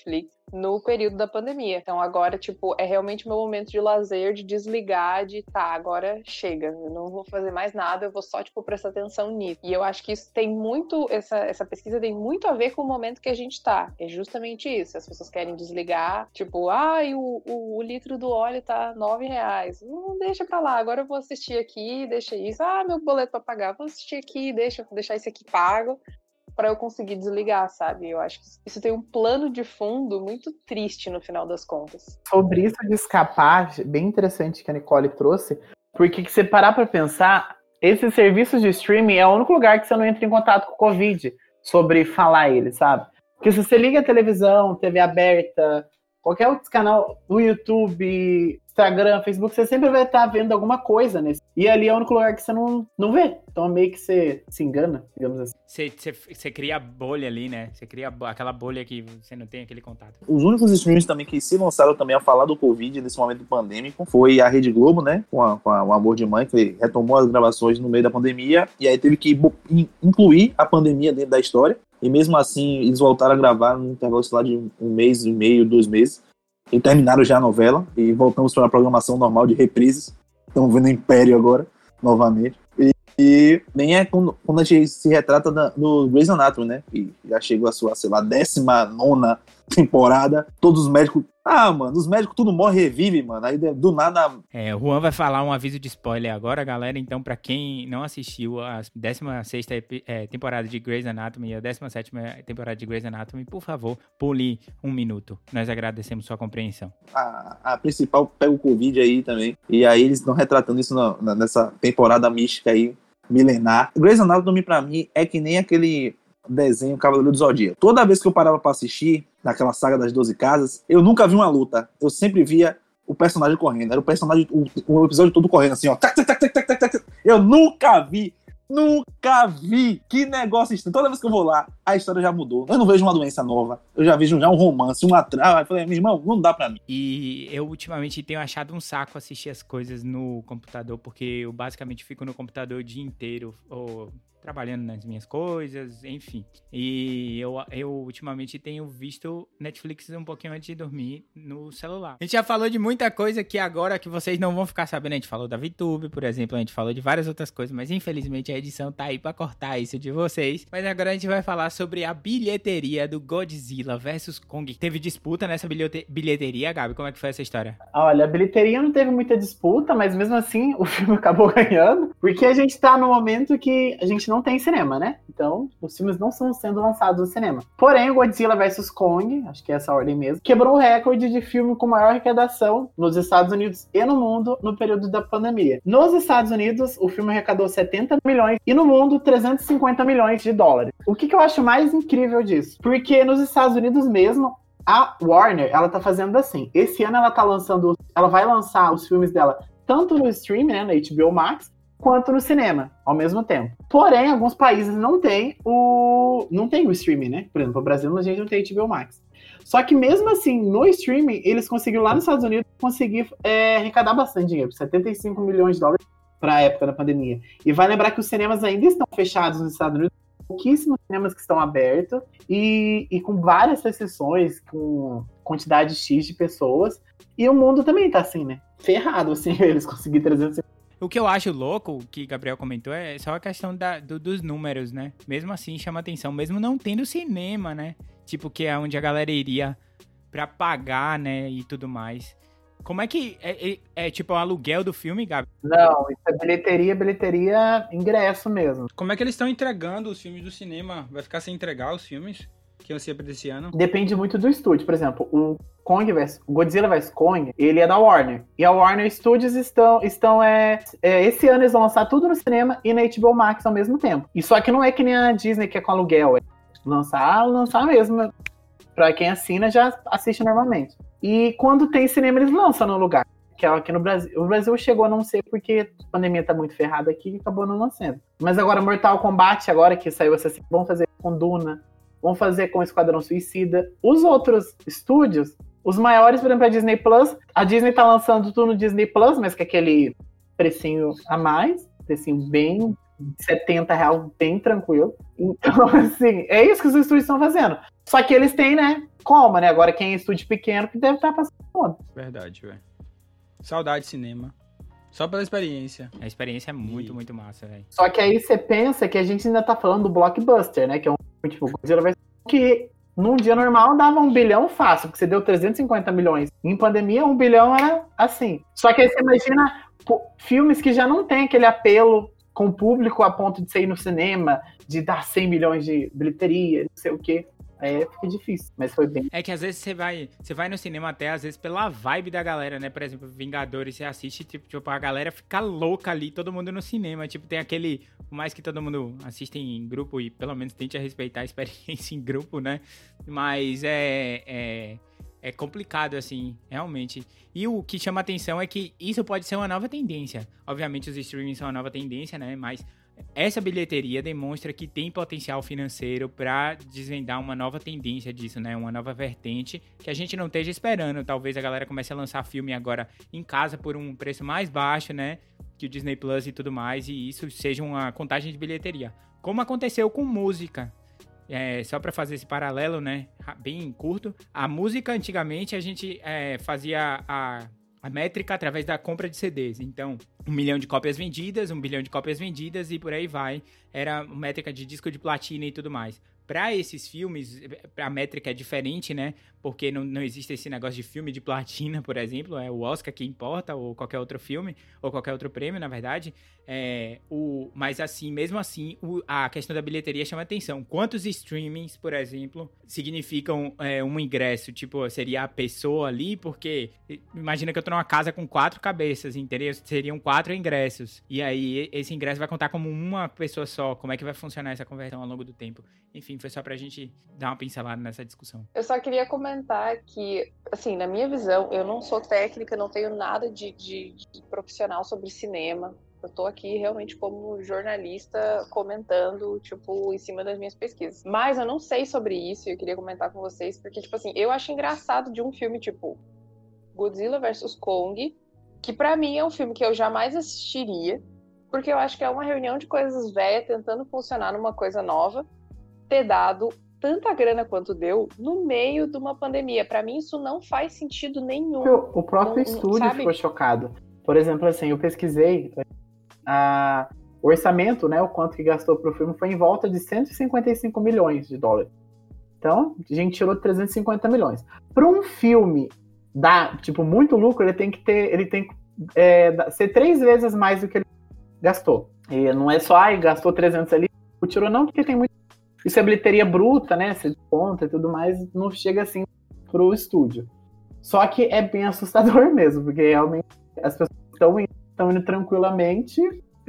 no período da pandemia. Então agora, tipo, é realmente meu momento de lazer, de desligar, de tá, agora chega, eu não vou fazer mais nada, eu vou só, tipo, prestar atenção nisso. E eu acho que isso tem muito, essa, essa pesquisa tem muito a ver com o momento que a gente tá. É justamente isso, as pessoas querem desligar, tipo, ai, ah, o, o, o litro do óleo tá nove reais. Não, deixa pra lá, agora eu vou assistir aqui, deixa isso. Ah, meu boleto pra pagar, vou assistir aqui, deixa, vou deixar isso aqui pago, para eu conseguir desligar, sabe? Eu acho que isso tem um plano de fundo muito triste no final das contas. Sobre isso de escapar, bem interessante que a Nicole trouxe, porque que você parar para pensar, esses serviços de streaming é o único lugar que você não entra em contato com o Covid, sobre falar ele, sabe? Porque se você liga a televisão, T V aberta, qualquer outro canal, o YouTube, Instagram, Facebook, você sempre vai estar vendo alguma coisa nesse. E ali é o único lugar que você não, não vê. Então meio que você se engana, digamos assim. Você, você, você cria a bolha ali, né? Você cria aquela bolha que você não tem aquele contato. Os únicos streams também que se lançaram também a falar do Covid nesse momento pandêmico foi a Rede Globo, né? Com, a, com a, o Amor de Mãe, que retomou as gravações no meio da pandemia. E aí teve que incluir a pandemia dentro da história. E mesmo assim, eles voltaram a gravar num intervalo lá de um mês e meio, dois meses. E terminaram já a novela. E voltamos para a programação normal de reprises. Estamos vendo Império agora, novamente. E, e nem é quando, quando a gente se retrata da, do Grey's Anatomy, né? Que já chegou a sua, sei lá, décima nona temporada. Todos os médicos... Ah, mano, os médicos tudo morre e revive, mano. Aí do nada... É, o Juan vai falar um aviso de spoiler agora, galera. Então, pra quem não assistiu a décima sexta é, temporada de Grey's Anatomy e a décima sétima temporada de Grey's Anatomy, por favor, pule um minuto. Nós agradecemos sua compreensão. A, a principal pega o Covid aí também. E aí eles estão retratando isso na, na, nessa temporada mística aí, milenar. Grey's Anatomy, pra mim, é que nem aquele desenho Cavaleiro do Zodíaco. Toda vez que eu parava pra assistir, naquela saga das doze casas, eu nunca vi uma luta. Eu sempre via o personagem correndo. Era o personagem, o, o episódio todo correndo assim, ó. Tac, tac, tac, tac, tac, tac. Eu nunca vi, nunca vi. Que negócio estranho. Toda vez que eu vou lá, a história já mudou. Eu não vejo uma doença nova. Eu já vejo já um romance, um atraso. Eu falei, meu irmão, não dá pra mim. E eu ultimamente tenho achado um saco assistir as coisas no computador, porque eu basicamente fico no computador o dia inteiro, ou trabalhando nas minhas coisas, enfim. E eu, eu ultimamente tenho visto Netflix um pouquinho antes de dormir no celular. A gente já falou de muita coisa que agora que vocês não vão ficar sabendo. A gente falou da VTube, por exemplo, a gente falou de várias outras coisas, mas infelizmente a edição tá aí pra cortar isso de vocês. Mas agora a gente vai falar sobre a bilheteria do Godzilla versus Kong. Teve disputa nessa bilhete- bilheteria, Gabi? Como é que foi essa história? Olha, a bilheteria não teve muita disputa, mas mesmo assim o filme acabou ganhando, porque a gente tá no momento que a gente não tem cinema, né? Então, os filmes não estão sendo lançados no cinema. Porém, o Godzilla versus Kong, acho que é essa a ordem mesmo, quebrou o recorde de filme com maior arrecadação nos Estados Unidos e no mundo no período da pandemia. Nos Estados Unidos, o filme arrecadou setenta milhões e no mundo trezentos e cinquenta milhões de dólares. O que, que eu acho mais incrível disso? Porque nos Estados Unidos mesmo, a Warner, ela tá fazendo assim. Esse ano ela tá lançando, ela vai lançar os filmes dela tanto no streaming, né, na H B O Max, quanto no cinema, ao mesmo tempo. Porém, alguns países não tem o não tem o streaming, né? Por exemplo, no Brasil a gente não tem H B O Max. Só que mesmo assim, no streaming, eles conseguiram lá nos Estados Unidos conseguir é, arrecadar bastante dinheiro, setenta e cinco milhões de dólares para a época da pandemia. E vai lembrar que os cinemas ainda estão fechados nos Estados Unidos, pouquíssimos cinemas que estão abertos e, e com várias restrições, com quantidade X de pessoas. E o mundo também tá assim, né? Ferrado, assim, eles conseguiram trezentos. O que eu acho louco, que o Gabriel comentou, é só a questão da, do, dos números, né? Mesmo assim, chama atenção, mesmo não tendo cinema, né? Tipo, que é onde a galera iria pra pagar, né? E tudo mais. Como é que... É, é, é tipo o aluguel do filme, Gabi? Não, isso é bilheteria, bilheteria, ingresso mesmo. Como é que eles estão entregando os filmes do cinema? Vai ficar sem entregar os filmes que iam ser pra esse ano? Depende muito do estúdio. Por exemplo, o Kong versus, Godzilla versus Kong, ele é da Warner. E a Warner Studios estão, estão é, é, esse ano eles vão lançar tudo no cinema e na H B O Max ao mesmo tempo. E só que não é que nem a Disney que é com aluguel, é lançar, lançar mesmo. Pra quem assina, já assiste normalmente. E quando tem cinema, eles lançam no lugar. Que é aqui no Brasil. O Brasil chegou a não ser porque a pandemia tá muito ferrada aqui e acabou não lançando. Mas agora Mortal Kombat, agora que saiu essa, vão fazer com Duna, vão fazer com Esquadrão Suicida. Os outros estúdios, os maiores, por exemplo, a Disney Plus. A Disney tá lançando tudo no Disney Plus, mas com aquele precinho a mais, precinho bem setenta reais, bem tranquilo. Então, assim, é isso que os estúdios estão fazendo. Só que eles têm, né, como, né? Agora quem é estúdio pequeno que deve estar passando fome. Verdade, velho. Saudade de cinema. Só pela experiência. A experiência é muito, E- muito massa, velho. Só que aí você pensa que a gente ainda tá falando do blockbuster, né? Que é um tipo Godzilla versus que num dia normal dava um bilhão fácil, porque você deu trezentos e cinquenta milhões. Em pandemia, um bilhão era assim. Só que aí você imagina pô, filmes que já não tem aquele apelo com o público a ponto de você ir no cinema, de dar cem milhões de bilheteria, não sei o quê. Aí fica difícil, mas foi bem. É que às vezes você vai, você vai no cinema até, às vezes, pela vibe da galera, né? Por exemplo, Vingadores, você assiste, tipo, tipo, a galera fica louca ali, todo mundo no cinema. Tipo, tem aquele, por mais que todo mundo assista em grupo e pelo menos tente respeitar a experiência em grupo, né? Mas é, é, é complicado, assim, realmente. E o que chama atenção é que isso pode ser uma nova tendência. Obviamente os streamings são uma nova tendência, né? Mas essa bilheteria demonstra que tem potencial financeiro para desvendar uma nova tendência disso, né? Uma nova vertente que a gente não esteja esperando. Talvez a galera comece a lançar filme agora em casa por um preço mais baixo, né? Que o Disney Plus e tudo mais, e isso seja uma contagem de bilheteria. Como aconteceu com música. É, só para fazer esse paralelo, né? Bem curto. A música, antigamente, a gente é, fazia a... a métrica através da compra de C Ds. Então, um milhão de cópias vendidas, um bilhão de cópias vendidas e por aí vai. Era métrica de disco de platina e tudo mais. Para esses filmes, a métrica é diferente, né? Porque não, não existe esse negócio de filme de platina, por exemplo. É o Oscar que importa, ou qualquer outro filme, ou qualquer outro prêmio, na verdade. É, o, mas assim, mesmo assim, o, a questão da bilheteria chama atenção. Quantos streamings, por exemplo, significam é, um ingresso? Tipo, seria a pessoa ali, porque imagina que eu tô numa casa com quatro cabeças, entendeu? Seriam quatro ingressos. E aí, esse ingresso vai contar como uma pessoa só. Como é que vai funcionar essa conversão ao longo do tempo? Enfim, foi só pra gente dar uma pincelada nessa discussão. Eu só queria comentar que, assim, na minha visão, eu não sou técnica, não tenho nada de, de, de profissional sobre cinema. Eu tô aqui realmente como jornalista comentando, tipo, em cima das minhas pesquisas. Mas eu não sei sobre isso e eu queria comentar com vocês, porque, tipo assim, eu acho engraçado de um filme, tipo, Godzilla versus Kong, que pra mim é um filme que eu jamais assistiria, porque eu acho que é uma reunião de coisas velhas tentando funcionar numa coisa nova, ter dado tanta grana quanto deu no meio de uma pandemia. Pra mim, isso não faz sentido nenhum. O, o próprio Não- estúdio sabe? ficou chocado. Por exemplo, assim, eu pesquisei a, o orçamento, né, o quanto que gastou pro filme foi em volta de cento e cinquenta e cinco milhões de dólares. Então, a gente tirou trezentos e cinquenta milhões. Para um filme dar, tipo, muito lucro, ele tem que ter, ele tem que é, ser três vezes mais do que ele gastou. E não é só, ai, gastou trezentos ali, tirou não, porque tem muito. Isso é bilheteria bruta, né? Você conta e tudo mais, não chega assim pro estúdio. Só que é bem assustador mesmo, porque realmente as pessoas estão indo, estão indo tranquilamente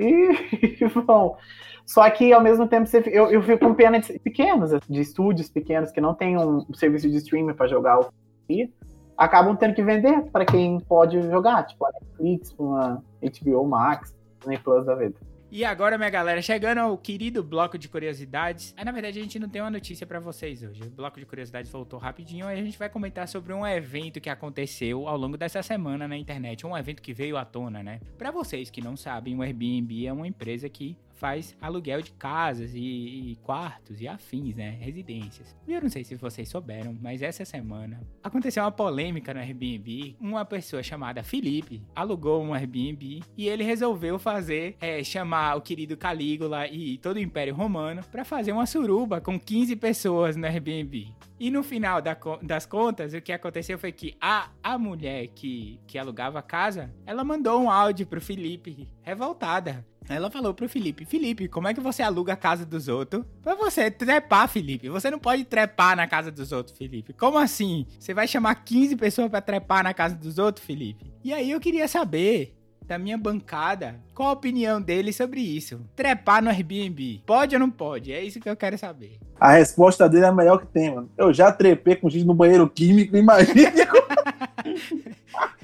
e vão. Só que ao mesmo tempo você, eu, eu fico com pena de pequenos, de estúdios pequenos que não tem um serviço de streaming para jogar o filme, acabam tendo que vender para quem pode jogar, tipo a Netflix, uma H B O Max, Disney Plus da vida. E agora, minha galera, chegando ao querido bloco de curiosidades. Aí, na verdade, a gente não tem uma notícia pra vocês hoje. O bloco de curiosidades voltou rapidinho. Aí a gente vai comentar sobre um evento que aconteceu ao longo dessa semana na internet. Um evento que veio à tona, né? Pra vocês que não sabem, o Airbnb é uma empresa que faz aluguel de casas e, e quartos e afins, né? Residências. E eu não sei se vocês souberam, mas essa semana aconteceu uma polêmica no Airbnb. Uma pessoa chamada Felipe alugou um Airbnb e ele resolveu fazer, é, chamar o querido Calígula e todo o Império Romano pra fazer uma suruba com quinze pessoas no Airbnb. E no final da, das contas, o que aconteceu foi que a, a mulher que, que alugava a casa, ela mandou um áudio pro Felipe, revoltada. Ela falou pro Felipe, Felipe, como é que você aluga a casa dos outros? Pra você trepar, Felipe. Você não pode trepar na casa dos outros, Felipe. Como assim? Você vai chamar quinze pessoas pra trepar na casa dos outros, Felipe? E aí eu queria saber da minha bancada qual a opinião dele sobre isso. Trepar no Airbnb. Pode ou não pode? É isso que eu quero saber. A resposta dele é a melhor que tem, mano. Eu já trepei com gente no banheiro químico, imagina.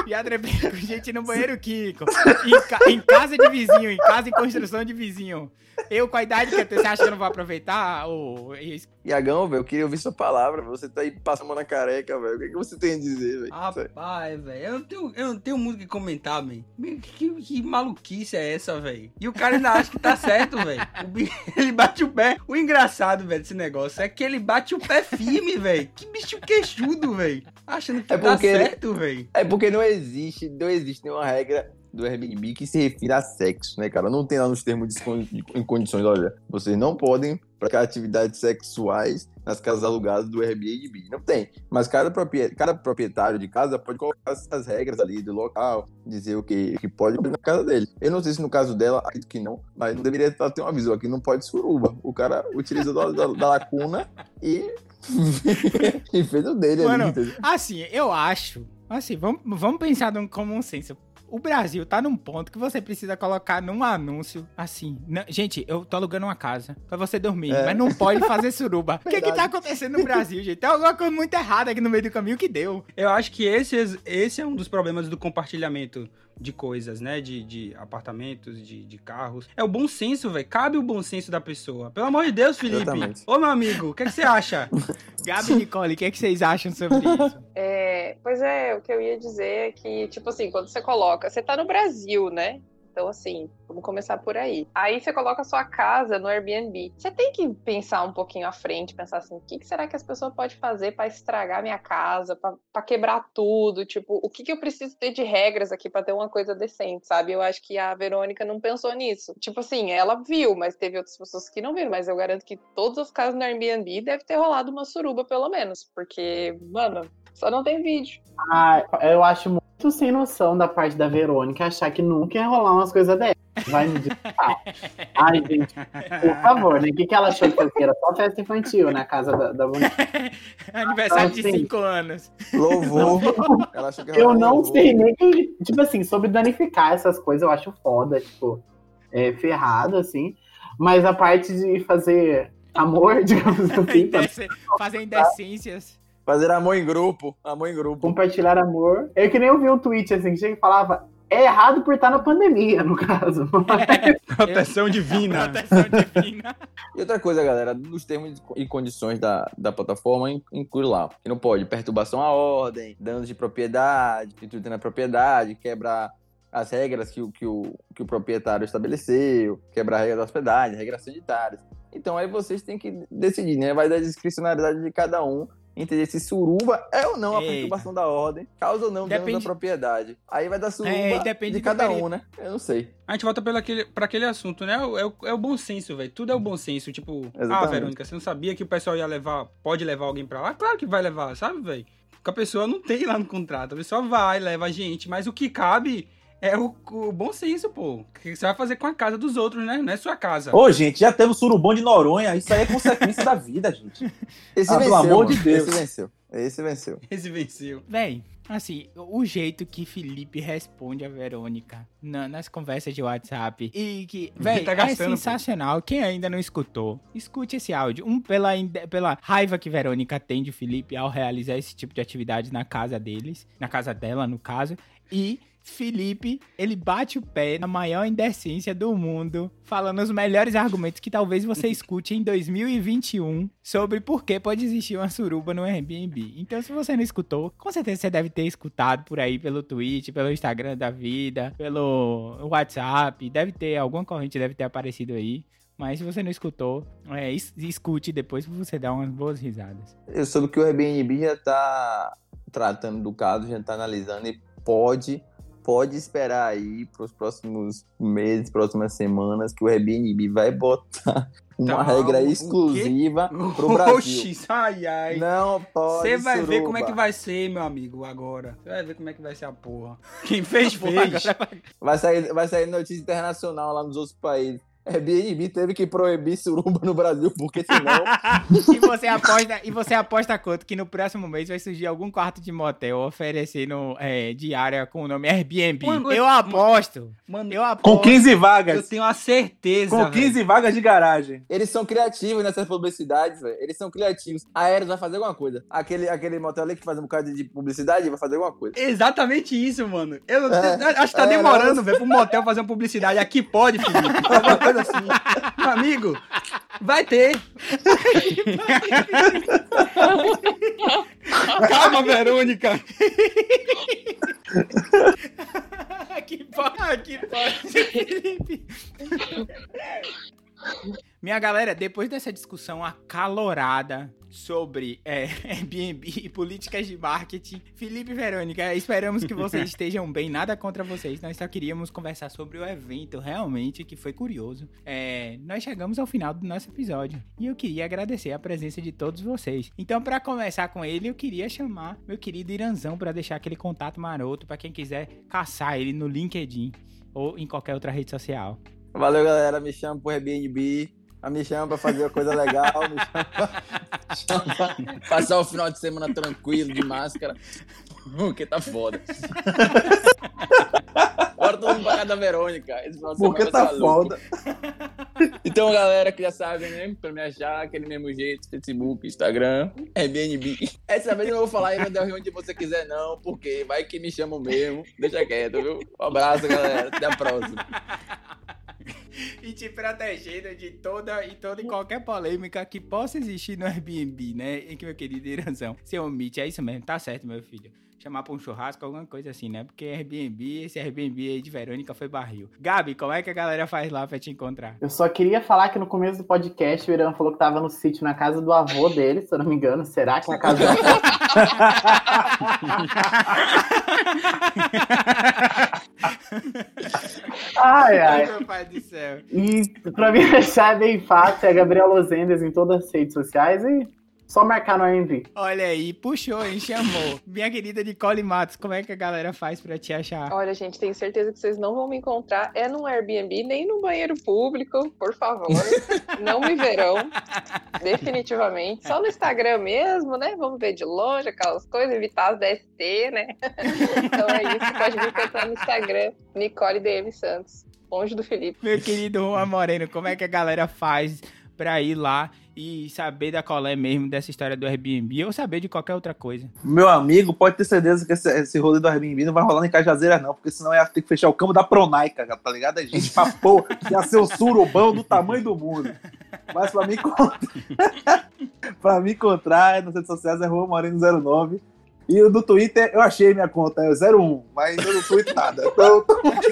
Já trepei com gente no banheiro químico. Em, ca- em casa de vizinho, em casa em construção de vizinho. Eu, com a idade que eu tenho, você acha que eu não vou aproveitar? Ou... Iagão, velho, eu queria ouvir sua palavra. Você tá aí passando a mão na careca, velho. O que, que você tem a dizer, velho? Rapaz, velho, eu não tenho, eu não tenho muito o que comentar, velho. Que, que maluquice é essa, velho? E o cara ainda acha que tá certo, velho. O bi- Ele bate o pé. O engraçado, velho, desse negócio é que ele bate o pé firme, velho. Que bicho queixudo, velho. Achando que É tá porque ele- certo, velho. É porque não existe, não existe nenhuma regra do Airbnb que se refira a sexo, né, cara? Não tem lá nos termos de, con- de- em condições, olha, vocês não podem praticar atividades sexuais nas casas alugadas do Airbnb. Não tem. Mas cada, proprie- cada proprietário de casa pode colocar as regras ali do local, dizer o que, que pode na casa dele. Eu não sei se no caso dela, acredito que não, mas não deveria ter um aviso aqui, não pode suruba. O cara utilizou da, da, da lacuna e... e fez o dele Mano, ali, entendeu? assim, eu acho... Assim, vamos, vamos pensar num common sense. O Brasil tá num ponto que você precisa colocar num anúncio, assim... Não, gente, eu tô alugando uma casa pra você dormir, É. mas não pode fazer suruba. O que que Verdade. tá acontecendo no Brasil, gente? Tem alguma coisa muito errada aqui no meio do caminho que deu. Eu acho que esse, esse é um dos problemas do compartilhamento de coisas, né? De, de apartamentos, de, de carros. É o bom senso, velho. Cabe o bom senso da pessoa. Pelo amor de Deus, Felipe. Exatamente. Ô, meu amigo, o que, é que você acha? Gabi e Nicole, o que, é que vocês acham sobre isso? É, pois é, o que eu ia dizer é que, tipo assim, quando você coloca... Você tá no Brasil, né? Então, assim, vamos começar por aí. Aí você coloca a sua casa no Airbnb. Você tem que pensar um pouquinho à frente, pensar assim, o que, que será que as pessoas podem fazer pra estragar minha casa, pra, pra quebrar tudo? Tipo, o que, que eu preciso ter de regras aqui pra ter uma coisa decente, sabe? Eu acho que a Verônica não pensou nisso. Tipo assim, ela viu, mas teve outras pessoas que não viram. Mas eu garanto que todas as casas no Airbnb deve ter rolado uma suruba, pelo menos. Porque, mano, só não tem vídeo. Ah, eu acho muito sem noção da parte da Verônica achar que nunca ia rolar umas coisas dessas. Vai me desculpar. Ai, gente, por favor, né? O que, que ela achou que fazia? Era só festa infantil na casa da, da Verônica. Aniversário de Então, assim, cinco anos. Louvor. Ela achou que era Eu não louvor. sei nem que, tipo assim, sobre danificar essas coisas, eu acho foda, tipo, é, ferrado, assim. Mas a parte de fazer amor, digamos assim, pra Indece- Fazer indecências. Fazer amor em grupo. Amor em grupo. compartilhar amor. Eu que nem eu vi um tweet assim, que chega e falava, é errado por estar na pandemia, no caso. Proteção divina. Proteção divina. E outra coisa, galera, nos termos e condições da, da plataforma, in- inclui lá que não pode perturbação à ordem, danos de propriedade, intrudir na propriedade, quebrar as regras que o, que o, que o proprietário estabeleceu, quebrar a regra da hospedagem, regras sanitárias. Então aí vocês têm que decidir, né? Vai dar discricionariedade de cada um, entender se suruba é ou não a Eita. perturbação da ordem, causa ou não dano Depende- da propriedade. Aí vai dar suruba É, e depende de do cada período. um, né? Eu não sei. A gente volta pela aquele, pra aquele assunto, né? É o, é o- é o bom senso, velho. Tudo é o bom senso. Tipo, ah, Exatamente. Verônica, você não sabia que o pessoal ia levar, pode levar alguém pra lá? Claro que vai levar, sabe, velho? Porque a pessoa não tem lá no contrato. A pessoa vai, leva a gente. Mas o que cabe é o, o bom senso, pô. O que você vai fazer com a casa dos outros, né? Não é sua casa. Ô, gente, já teve o surubom de Noronha. Isso aí é consequência da vida, gente. Esse Ah, pelo venceu, amor de mano. Deus. Esse venceu. Esse venceu. Esse venceu. Véi, assim, o jeito que Felipe responde a Verônica na- nas conversas de WhatsApp e que, véi, Tá é gastando, pô. sensacional. Quem ainda não escutou, escute esse áudio. Um, pela, inde- pela raiva que Verônica tem de Felipe ao realizar esse tipo de atividade na casa deles, na casa dela, no caso, e Felipe, ele bate o pé na maior indecência do mundo, falando os melhores argumentos que talvez você escute em dois mil e vinte e um sobre por que pode existir uma suruba no Airbnb. Então, se você não escutou, com certeza você deve ter escutado por aí pelo Twitch, pelo Instagram da vida, pelo WhatsApp, deve ter, alguma corrente deve ter aparecido aí. Mas se você não escutou, é, es- escute depois pra você dar umas boas risadas. Eu soube que o Airbnb já tá tratando do caso, já tá analisando e pode, pode esperar aí pros próximos meses, próximas semanas, que o Airbnb vai botar uma Tá, regra o- o quê? exclusiva pro Brasil. Oxi, ai, ai. Não pode Você vai ver suruba. como é que vai ser, meu amigo, agora. Você vai ver como é que vai ser a porra. Quem fez, Porra, fez. agora- Vai sair, vai sair notícia internacional lá nos outros países. Airbnb teve que proibir suruba no Brasil, porque senão... e, você aposta, e você aposta quanto que no próximo mês vai surgir algum quarto de motel oferecendo é, diária com o nome Airbnb? Mano, eu aposto. Mano, eu aposto. Com quinze vagas. eu tenho a certeza, Com quinze velho. vagas de garagem. Eles são criativos nessas publicidades, velho. Eles são criativos. A Aeros vai fazer alguma coisa. Aquele, aquele motel ali que faz um bocado de publicidade vai fazer alguma coisa. Exatamente isso, mano. Eu não- É, acho que tá é, demorando, não- velho, pro motel fazer uma publicidade. Aqui pode, Felipe. Alguma coisa assim. Meu amigo, vai ter. Calma, Verônica. Aqui pode, aqui pode, Felipe. Minha galera, depois dessa discussão acalorada sobre é, Airbnb e políticas de marketing, Felipe e Verônica, esperamos que vocês estejam bem, nada contra vocês, nós só queríamos conversar sobre o evento, realmente, que foi curioso. É, nós chegamos ao final do nosso episódio e eu queria agradecer a presença de todos vocês. Então, para começar com ele, eu queria chamar meu querido Iranzão para deixar aquele contato maroto para quem quiser caçar ele no LinkedIn ou em qualquer outra rede social. Valeu, galera. Me chama pro Airbnb. Me chama pra fazer uma coisa legal. Me chama pra, chama pra passar o final de semana tranquilo, de máscara. Porque tá foda. Bora todo mundo pra casa da Verônica. Esse final de Porque semana vai tá ser maluco. foda. Então, galera que já sabe, né? Pra me achar, aquele mesmo jeito, Facebook, Instagram, Airbnb. Essa vez eu não vou falar aí no Del Rio onde você quiser, não, porque vai que me chamam mesmo. Deixa quieto, viu? Um abraço, galera. Até a próxima. E te protegendo de toda e toda e qualquer polêmica que possa existir no Airbnb, né? Em que, meu querido Iranzão, você omite, é isso mesmo, tá certo, meu filho. Chamar pra um churrasco, alguma coisa assim, né? Porque Airbnb, esse Airbnb aí de Verônica foi barril. Gabi, como é que a galera faz lá pra te encontrar? Eu só queria falar que no começo do podcast o Irã falou que tava no sítio na casa do avô dele, se eu não me engano. Será que na casa do avô? Ai, ai. Ai, meu pai do céu. E pra me deixar bem fácil, é Gabriel Lozendes em todas as redes sociais e só marcar no Airbnb. Olha aí, puxou, hein? Chamou. Minha querida Nicole Matos, como é que a galera faz pra te achar? Olha, gente, tenho certeza que vocês não vão me encontrar é no Airbnb, nem no banheiro público, por favor. Não me verão, definitivamente. Só no Instagram mesmo, né? Vamos ver de longe aquelas coisas, evitar as D S T, né? Então é isso, pode me encontrar no Instagram, Nicole D M Santos, longe do Felipe. Meu querido Juan Moreno, como é que a galera faz pra ir lá e saber da colé mesmo dessa história do Airbnb ou saber de qualquer outra coisa? Meu amigo, pode ter certeza que esse, esse rolê do Airbnb não vai rolar em Cajazeiras, não, porque senão ia ter que fechar o campo da Pronaica, tá ligado? A gente pra pô, ia ser o surubão do tamanho do mundo. Mas pra me encontrar, pra me encontrar nas redes sociais é Juan Moreno zero nove. E o do Twitter, eu achei minha conta, é zero um, mas eu não tweet nada. Então...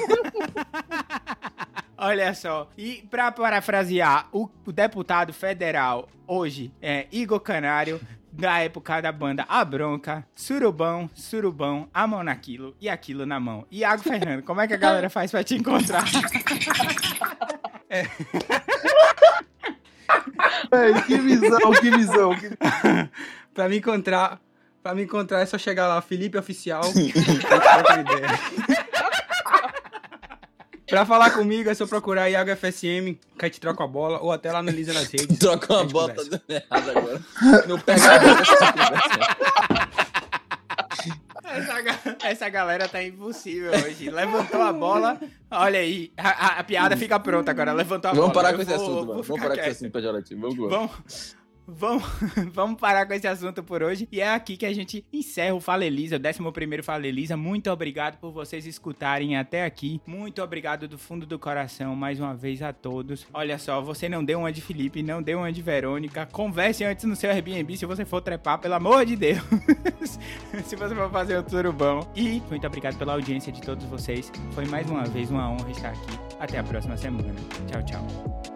Olha só, e pra parafrasear, o, o deputado federal hoje é Igor Canário, da época da banda A Bronca, Surubão, Surubão, a mão naquilo e aquilo na mão. Iago Fernando, como é que a galera faz pra te encontrar? É. Ei, que visão, que visão. Que... Pra me encontrar, pra me encontrar é só chegar lá, Felipe Oficial. A gente troca uma ideia. Pra falar comigo é só procurar Iago F S M, que a gente troca a bola, ou até lá no Elisa nas redes. Troca uma A gente bola, tá conversa. dando errado agora. Não pega a bola, essa conversa. Essa, ga- essa galera tá impossível hoje. Levantou a bola, olha aí, a, a- a piada fica pronta agora. Levantou a Vamos bola. parar Eu com esse vou- assunto, vou mano. ficar Vamos parar com esse quieto. assunto pejorativo. Vamos, vamos. Vamos, vamos, vamos parar com esse assunto por hoje. E é aqui que a gente encerra o Fala Elisa, o décimo primeiro Fala Elisa. Muito obrigado por vocês escutarem até aqui. Muito obrigado do fundo do coração, mais uma vez, a todos. Olha só, você não deu uma de Felipe, não deu uma de Verônica. Converse antes no seu Airbnb se você for trepar, pelo amor de Deus. Se você for fazer um surubão. E muito obrigado pela audiência de todos vocês. Foi mais uma vez uma honra estar aqui. Até a próxima semana. Tchau, tchau.